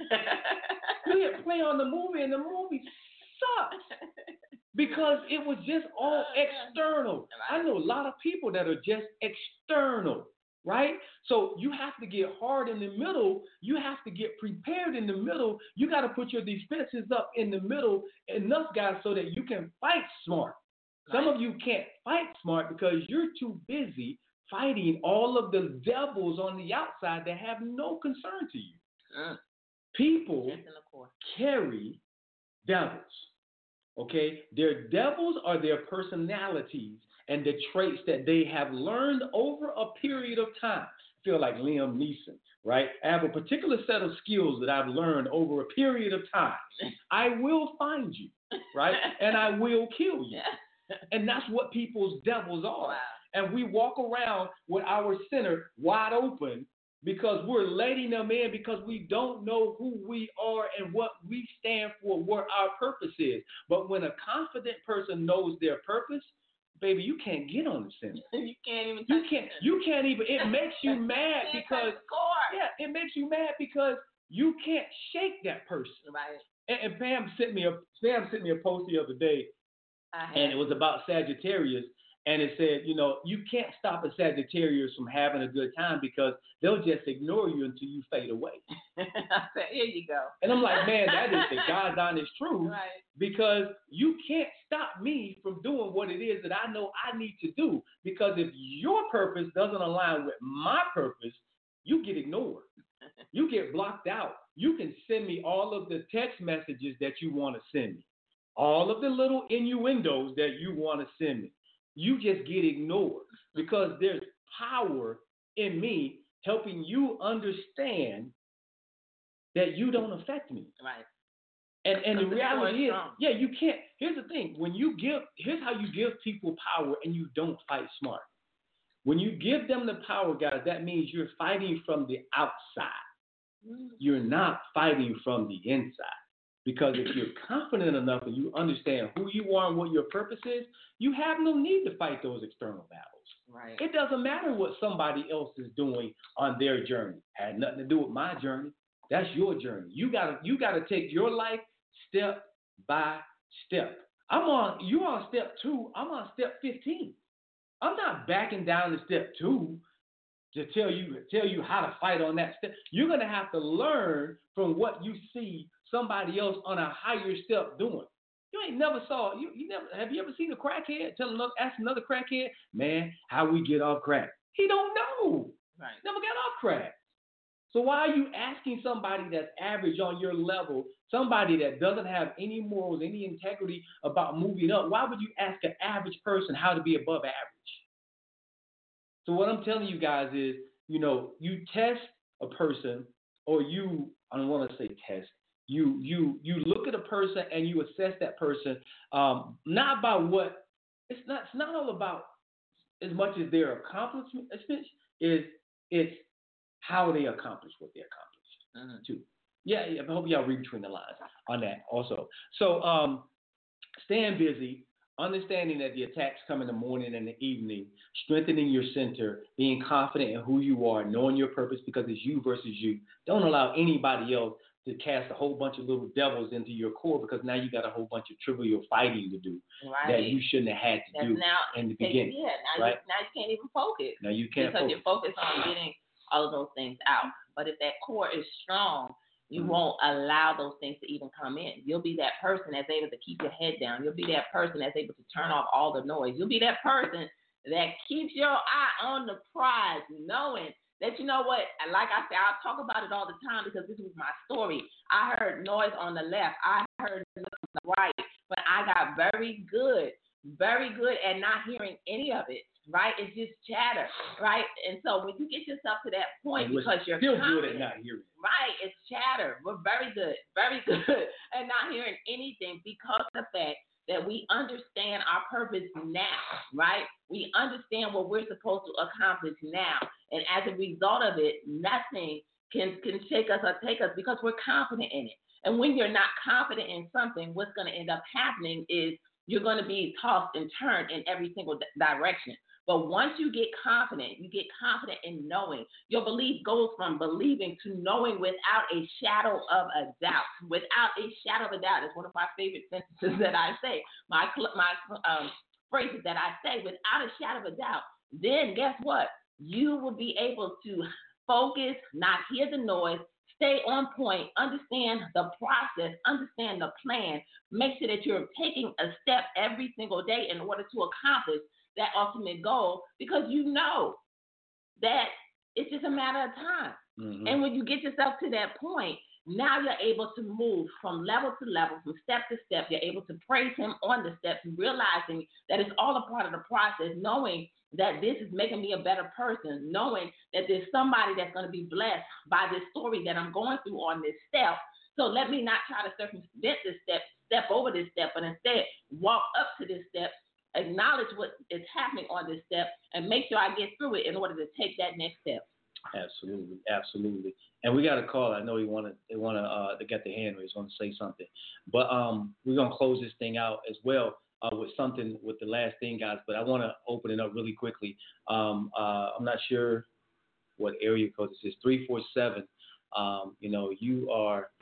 Speaker 4: You hit play on the movie and the movie sucks because it was just all external. I know a lot of people that are just external, right? So you have to get hard in the middle. You have to get prepared in the middle. You got to put your defenses up in the middle enough, guys, so that you can fight smart. Some of you can't fight smart because you're too busy fighting all of the devils on the outside that have no concern to you.
Speaker 5: Mm.
Speaker 4: People
Speaker 5: Just in the core.
Speaker 4: carry devils. Okay? Their devils are their personalities and the traits that they have learned over a period of time. I feel like Liam Neeson, right? I have a particular set of skills that I've learned over a period of time. I will find you, right? And I will kill you. And that's what people's devils are.
Speaker 5: Wow.
Speaker 4: And we walk around with our center wide open because we're letting them in because we don't know who we are and what we stand for, what our purpose is. But when a confident person knows their purpose, baby, you can't get on the center.
Speaker 5: You can't even.
Speaker 4: You can't. You can't even. It makes you mad
Speaker 5: You can't
Speaker 4: because
Speaker 5: touch the core.
Speaker 4: yeah, it makes you mad because you can't shake that person.
Speaker 5: Right.
Speaker 4: And, and Pam sent me a Pam sent me a post the other day, and it was about Sagittarius. And it said, you know, you can't stop a Sagittarius from having a good time because they'll just ignore you until you fade away.
Speaker 5: I said, here you go.
Speaker 4: And I'm like, man, that is the God's honest truth.
Speaker 5: Right.
Speaker 4: Because you can't stop me from doing what it is that I know I need to do. Because if your purpose doesn't align with my purpose, you get ignored. You get blocked out. You can send me all of the text messages that you want to send me, all of the little innuendos that you want to send me. You just get ignored because there's power in me helping you understand that you don't affect me.
Speaker 5: Right.
Speaker 4: And and the reality is,
Speaker 5: strong.
Speaker 4: yeah, you can't. Here's the thing. When you give, here's how you give people power and you don't fight smart. When you give them the power, guys, that means you're fighting from the outside. Mm. You're not fighting from the inside. Because if you're confident enough and you understand who you are and what your purpose is, you have no need to fight those external battles.
Speaker 5: Right.
Speaker 4: It doesn't matter what somebody else is doing on their journey. It had nothing to do with my journey. That's your journey. You gotta you gotta take your life step by step. I'm on you're on step two. I'm on step fifteen. I'm not backing down to step two to tell you tell you how to fight on that step. You're gonna have to learn from what you see somebody else on a higher step doing. You ain't never saw you. You never have you ever seen a crackhead tell another ask another crackhead, man, how we get off crack? He don't know.
Speaker 5: Right.
Speaker 4: Never got off crack. So why are you asking somebody that's average on your level, somebody that doesn't have any morals, any integrity about moving up? Why would you ask an average person how to be above average? So what I'm telling you guys is, you know, you test a person, or you I don't want to say test. You you you look at a person and you assess that person, um, not by what it's not. It's not all about as much as their accomplishment. Is it's how they accomplish what they accomplished uh-huh. too. Yeah, yeah, I hope y'all read between the lines on that also. So um, staying busy, understanding that the attacks come in the morning and the evening, strengthening your center, being confident in who you are, knowing your purpose because it's you versus you. Don't allow anybody else to cast a whole bunch of little devils into your core because now you got a whole bunch of trivial fighting to do
Speaker 5: right.
Speaker 4: that you shouldn't have had to
Speaker 5: That's
Speaker 4: do
Speaker 5: now,
Speaker 4: in the beginning.
Speaker 5: Yeah, now,
Speaker 4: right?
Speaker 5: you, now you can't even focus.
Speaker 4: Now you can't
Speaker 5: because
Speaker 4: focus.
Speaker 5: you're focused on getting all of those things out. But if that core is strong, you
Speaker 4: mm-hmm. won't
Speaker 5: allow those things to even come in. You'll be that person that's able to keep your head down. You'll be that person that's able to turn off all the noise. You'll be that person that keeps your eye on the prize, knowing that, you know what, like I said, I talk about it all the time because this was my story. I heard noise on the left. I heard noise on the right. But I got very good, very good at not hearing any of it. Right? It's just chatter, right? And so when you get yourself to that point because you're
Speaker 4: still
Speaker 5: confident,
Speaker 4: good at not hearing.
Speaker 5: Right, it's chatter. We're very good, very good at not hearing anything because of the fact that we understand our purpose now, right? We understand what we're supposed to accomplish now. And as a result of it, nothing can, can shake us or take us because we're confident in it. And when you're not confident in something, what's going to end up happening is you're going to be tossed and turned in every single direction. But once you get confident, you get confident in knowing. Your belief goes from believing to knowing without a shadow of a doubt. Without a shadow of a doubt. It's one of my favorite sentences that I say. My my um, phrases that I say, without a shadow of a doubt. Then guess what? You will be able to focus, not hear the noise, stay on point, understand the process, understand the plan, make sure that you're taking a step every single day in order to accomplish that ultimate goal, because you know that it's just a matter of time. Mm-hmm. And when you get yourself to that point, now you're able to move from level to level, from step to step. You're able to praise him on the steps, realizing that it's all a part of the process, knowing that this is making me a better person, knowing that there's somebody that's going to be blessed by this story that I'm going through on this step. So let me not try to circumvent this step, step over this step, but instead walk up to this step, acknowledge what is happening on this step, and make sure I get through it in order to take that next step.
Speaker 4: Absolutely, absolutely. And we got a call. I know he wanted, they want to, uh, they got their hand raised, want to say something. But um, we're gonna close this thing out as well uh, with something with the last thing, guys. But I want to open it up really quickly. Um, uh, I'm not sure what area code this is. three four seven. Um, you know, you are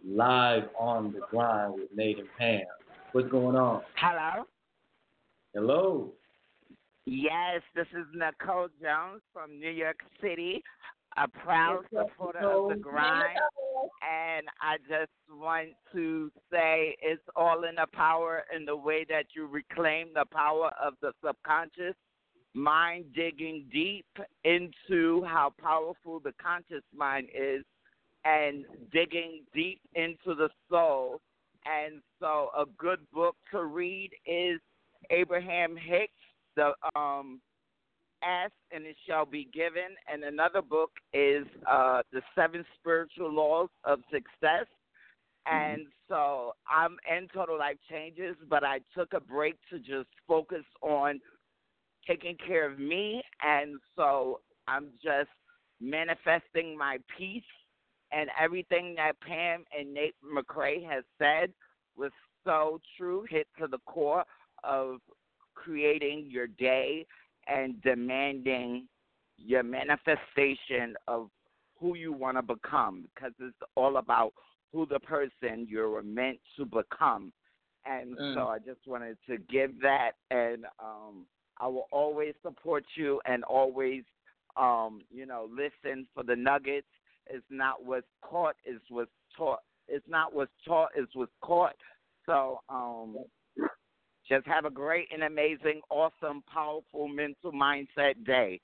Speaker 4: live on the grind with Nate and Pam. What's going on?
Speaker 6: Hello?
Speaker 4: Hello.
Speaker 6: Yes, this is Nicole Jones from New York City, a proud supporter of the grind. And I just want to say it's all in the power in the way that you reclaim the power of the subconscious mind, digging deep into how powerful the conscious mind is and digging deep into the soul. And so a good book to read is Abraham Hicks, the um, Ask and It Shall Be Given. And another book is uh, The Seven Spiritual Laws of Success. And so I'm in Total Life Changes, but I took a break to just focus on taking care of me. And so I'm just manifesting my peace. And everything that Pam and Nate McCray has said was so true, hit to the core of creating your day and demanding your manifestation of who you want to become, because it's all about who the person you're meant to become. And mm. so I just wanted to give that, and um, I will always support you and always, um, you know, listen for the nuggets. It's not what's caught, it's what's taught. It's not what's taught, it's what's caught. So um, just have a great and amazing, awesome, powerful mental mindset day.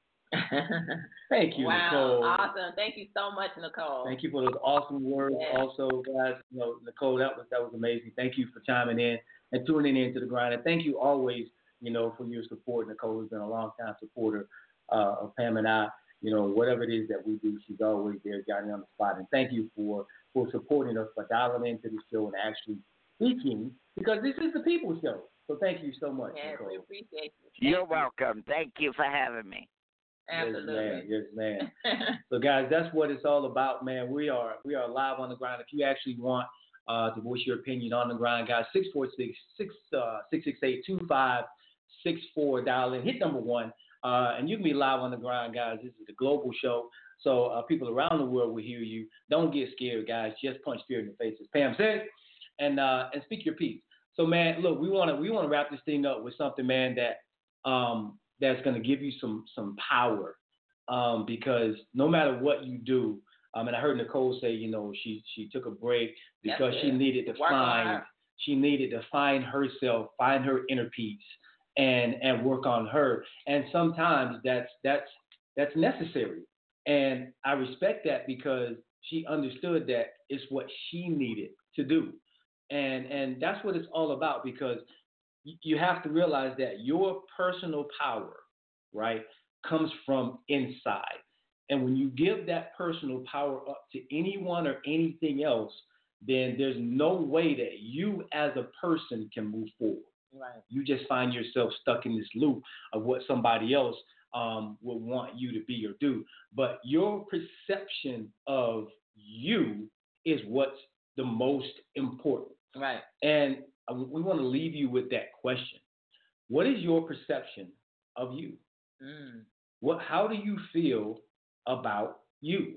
Speaker 4: Thank you,
Speaker 5: wow,
Speaker 4: Nicole.
Speaker 5: Awesome. Thank you so much, Nicole.
Speaker 4: Thank you for those awesome words.
Speaker 5: Yes.
Speaker 4: Also, guys, you know, Nicole, that was that was amazing. Thank you for chiming in and tuning in to the grind. And thank you always, you know, for your support. Nicole has been a long time supporter uh, of Pam and I. You know, whatever it is that we do, she's always there, got me on the spot. And thank you for, for supporting us, for dialing into the show and actually speaking, because this is the People's Show. So thank you so much,
Speaker 5: yes,
Speaker 4: Nicole.
Speaker 5: we appreciate you.
Speaker 6: You're
Speaker 5: Thank
Speaker 6: welcome. Thank you for having me.
Speaker 5: Absolutely.
Speaker 4: Yes, ma'am. Yes, ma'am. So, guys, that's what it's all about, man. We are we are live on the grind. If you actually want uh, to voice your opinion on the grind, guys, six four six, six six eight, two five six four, dial in, hit number one. Uh, and you can be live on the grind, guys. This is a global show, so uh, people around the world will hear you. Don't get scared, guys. Just punch fear in the face, as Pam said, and uh, and speak your piece. So, man, look, we want to we want to wrap this thing up with something, man, that um, that's going to give you some some power, um, because no matter what you do, um, and I heard Nicole say, you know, she she took a break because she needed to
Speaker 5: Work
Speaker 4: find she needed to find herself, find her inner peace. And, and work on her. And sometimes that's that's that's necessary. And I respect that because she understood that it's what she needed to do. And and that's what it's all about, because you have to realize that your personal power, right, comes from inside. And when you give that personal power up to anyone or anything else, then there's no way that you as a person can move forward. Right. You just find yourself stuck in this loop of what somebody else um, would want you to be or do. But your perception of you is what's the most important.
Speaker 5: Right.
Speaker 4: And we want to leave you with that question. What is your perception of you? Mm. What? How do you feel about you?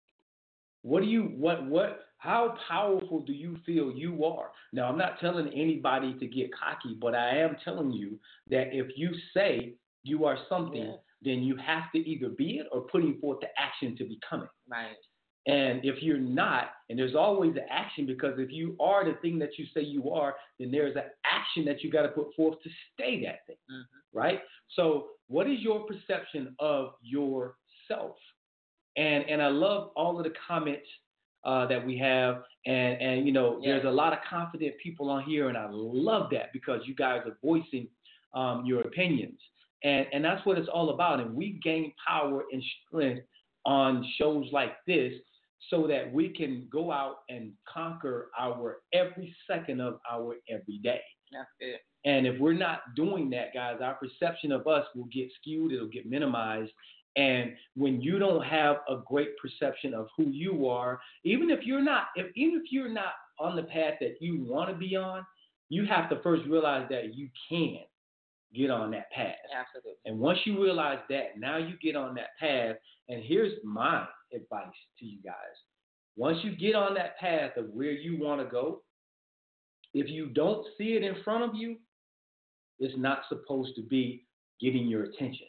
Speaker 4: What do you, what, what, how powerful do you feel you are? Now, I'm not telling anybody to get cocky, but I am telling you that if you say you are something, yes, then you have to either be it or putting forth the action to become it.
Speaker 5: Right.
Speaker 4: And if you're not, and there's always an action, because if you are the thing that you say you are, then there's an action that you got to put forth to stay that thing, mm-hmm, right? So what is your perception of yourself? And and I love all of the comments uh, that we have, and, and you know, yes, there's a lot of confident people on here, and I love that because you guys are voicing um, your opinions, and and that's what it's all about. And we gain power and strength on shows like this so that we can go out and conquer our every second of our every day.
Speaker 5: That's it.
Speaker 4: And if we're not doing that, guys, our perception of us will get skewed. It'll get minimized. And when you don't have a great perception of who you are, even if you're not, if even if you're not on the path that you want to be on, you have to first realize that you can get on that path.
Speaker 5: Absolutely.
Speaker 4: And once you realize that, now you get on that path. And here's my advice to you guys. Once you get on that path of where you want to go, if you don't see it in front of you, it's not supposed to be getting your attention.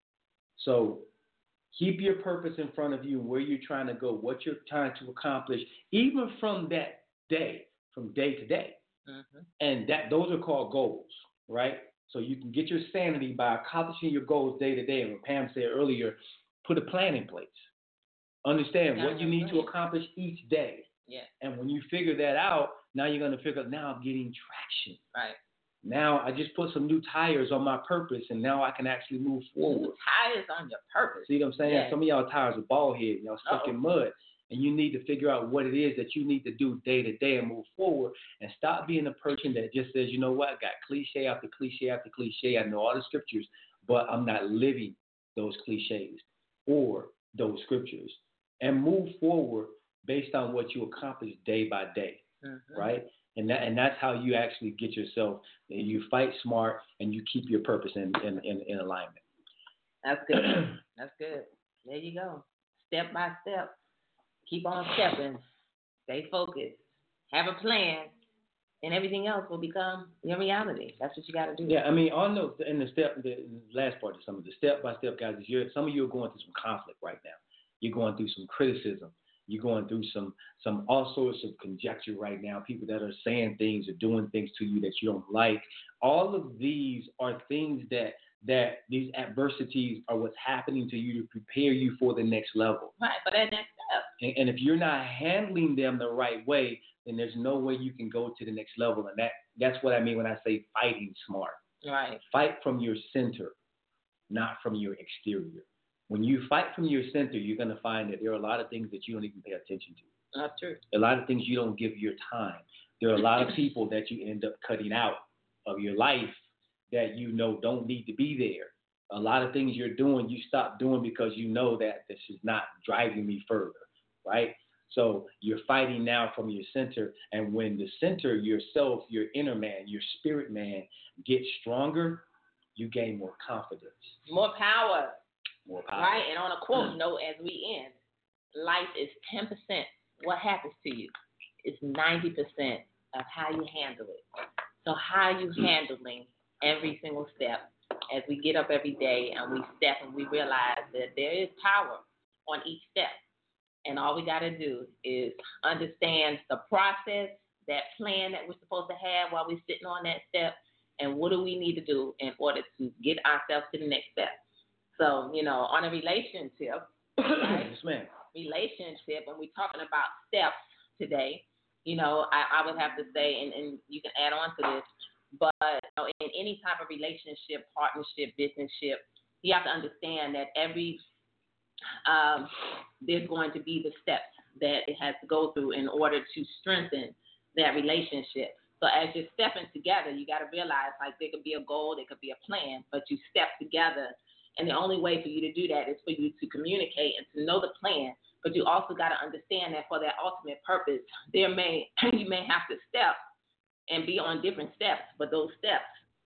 Speaker 4: So keep your purpose in front of you, where you're trying to go, what you're trying to accomplish, even from that day, from day to day. Mm-hmm. And that those are called goals, right? So you can get your sanity by accomplishing your goals day to day. And what Pam said earlier, put a plan in place. Understand what you need to accomplish each day.
Speaker 5: Yeah.
Speaker 4: And when you figure that out, now you're going to figure out, now I'm getting traction.
Speaker 5: Right.
Speaker 4: Now I just put some new tires on my purpose, and now I can actually move forward.
Speaker 5: New tires on your purpose.
Speaker 4: See what I'm saying?
Speaker 5: Yeah.
Speaker 4: Some of y'all tires are bald head, y'all stuck Uh-oh. in mud. And you need to figure out what it is that you need to do day to day and move forward, and stop being a person that just says, you know what, I got cliche after cliche after cliche. I know all the scriptures, but I'm not living those cliches or those scriptures. And move forward based on what you accomplish day by day, mm-hmm. right? And that and that's how you actually get yourself, you fight smart, and you keep your purpose in, in, in, in alignment.
Speaker 5: That's good. That's good. There you go. Step by step. Keep on stepping. Stay focused. Have a plan. And everything else will become your reality. That's what you got to do.
Speaker 4: Yeah, I mean, on the in the step, the last part of some of the step by step, guys, is you're, some of you are going through some conflict right now. You're going through some criticism. You're going through some some all sorts of conjecture right now. People that are saying things or doing things to you that you don't like. All of these are things that that these adversities are what's happening to you to prepare you for the next level.
Speaker 5: Right, but that next step.
Speaker 4: And, and if you're not handling them the right way, then there's no way you can go to the next level. And that that's what I mean when I say fighting smart.
Speaker 5: Right.
Speaker 4: Fight from your center, not from your exterior. When you fight from your center, you're going to find that there are a lot of things that you don't even pay attention to.
Speaker 5: That's true.
Speaker 4: A lot of things you don't give your time. There are a lot of people that you end up cutting out of your life that you know don't need to be there. A lot of things you're doing, you stop doing because you know that this is not driving me further, right? So you're fighting now from your center. And when the center, yourself, your inner man, your spirit man gets stronger, you gain more confidence.
Speaker 5: More power.
Speaker 4: More power.
Speaker 5: Right? And on a quote note as we end, life is ten percent what happens to you. It's ninety percent of how you handle it. So how are you handling every single step as we get up every day and we step and we realize that there is power on each step. And all we got to do is understand the process, that plan that we're supposed to have while we're sitting on that step, and what do we need to do in order to get ourselves to the next step. So, you know, on a relationship, right?
Speaker 4: Yes, ma'am.
Speaker 5: Relationship, and we're talking about steps today, you know, I, I would have to say, and, and you can add on to this, but you know, in any type of relationship, partnership, businessship, you have to understand that every um, there's going to be the steps that it has to go through in order to strengthen that relationship. So as you're stepping together, you got to realize, like, there could be a goal, there could be a plan, but you step together. And the only way for you to do that is for you to communicate and to know the plan. But you also got to understand that for that ultimate purpose, there may you may have to step and be on different steps. But those steps,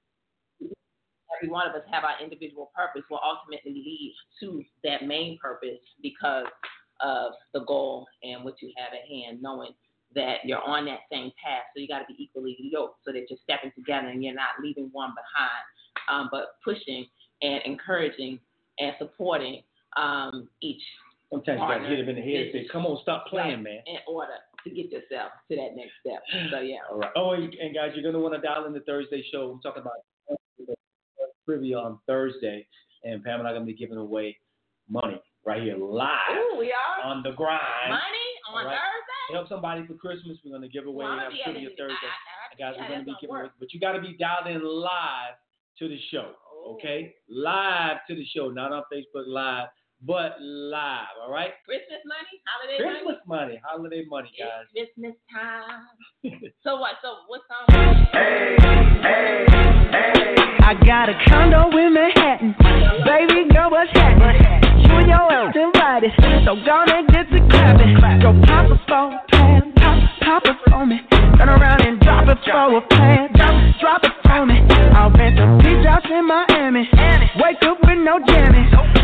Speaker 5: every one of us have our individual purpose, will ultimately lead to that main purpose because of the goal and what you have at hand, knowing that you're on that same path. So you got to be equally yoked so that you're stepping together and you're not leaving one behind, um, but pushing and encouraging and supporting um, each.
Speaker 4: Sometimes you got to hit him in the head and say, come on, stop playing, man.
Speaker 5: In order to get yourself to that next step. So, yeah.
Speaker 4: All right. Oh, and guys, you're going to want to dial in the Thursday show. We're talking about trivia on Thursday, and Pam and I are going to be giving away money right here live.
Speaker 5: Ooh, we are?
Speaker 4: On the grind.
Speaker 5: Money on
Speaker 4: right.
Speaker 5: Thursday?
Speaker 4: Help somebody for Christmas. We're going to give away
Speaker 5: well,
Speaker 4: have trivia Thursday.
Speaker 5: I, I, I,
Speaker 4: guys,
Speaker 5: yeah,
Speaker 4: we're going to be giving
Speaker 5: away.
Speaker 4: But you got to be dialed in live to the show. Okay, live to the show, not on Facebook Live, but live. All right.
Speaker 5: Christmas money, holiday
Speaker 4: Christmas
Speaker 5: money,
Speaker 4: money, holiday money, guys.
Speaker 5: It's Christmas time. So what? So what song?
Speaker 3: Hey, hey, hey. I got a condo in Manhattan, baby girl, what's happening? You and your ass invited, so gonna get to clapping. Go pop a phone, plan, pop, pop it for me. Turn around and drop it for a plan, drop, drop it for me. I'll rent a beach house in Miami. Wake up with no jammies. Lobster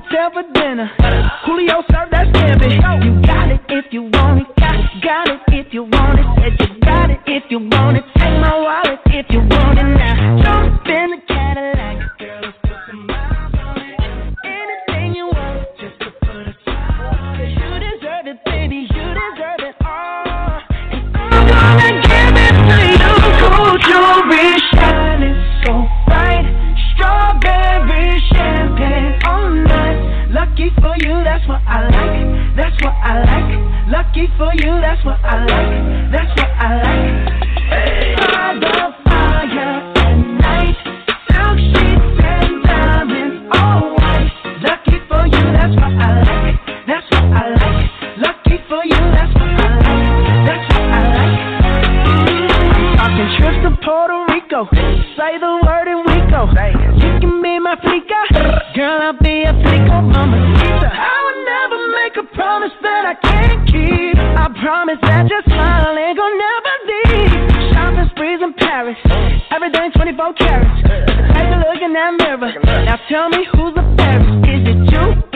Speaker 3: hotel for dinner. Julio served that scampi. You got it if you want it. Got, got it if you want it. Said you got it if you want it. Take my wallet if you want it now. Jump in the Cadillac. Girl, let's put some miles on it. Anything you want, just to put a smile on it. You deserve it, baby. You deserve it all. And I'm gonna give it to you. Gold jewelry shining so bright. Strawberry champagne all night. Lucky for you, that's what I like. That's what I like. Lucky for you, that's what I like. That's what I like. Hey. By the fire at night. Silk sheets and diamonds all white. Lucky for you, that's what I like. That's what I like. Lucky for you, that's what I like. That's what I like. I'm talking trips to Puerto Rico. Say the word and we go. You can be my flica. Girl, I'll be a flico, mamacita. I would never make a promise that I can't keep. I promise that your smile ain't gonna never leave. Shopping sprees in Paris. Everything twenty-four carats. Take a look in that mirror. Now tell me who's the fairest. Is it you?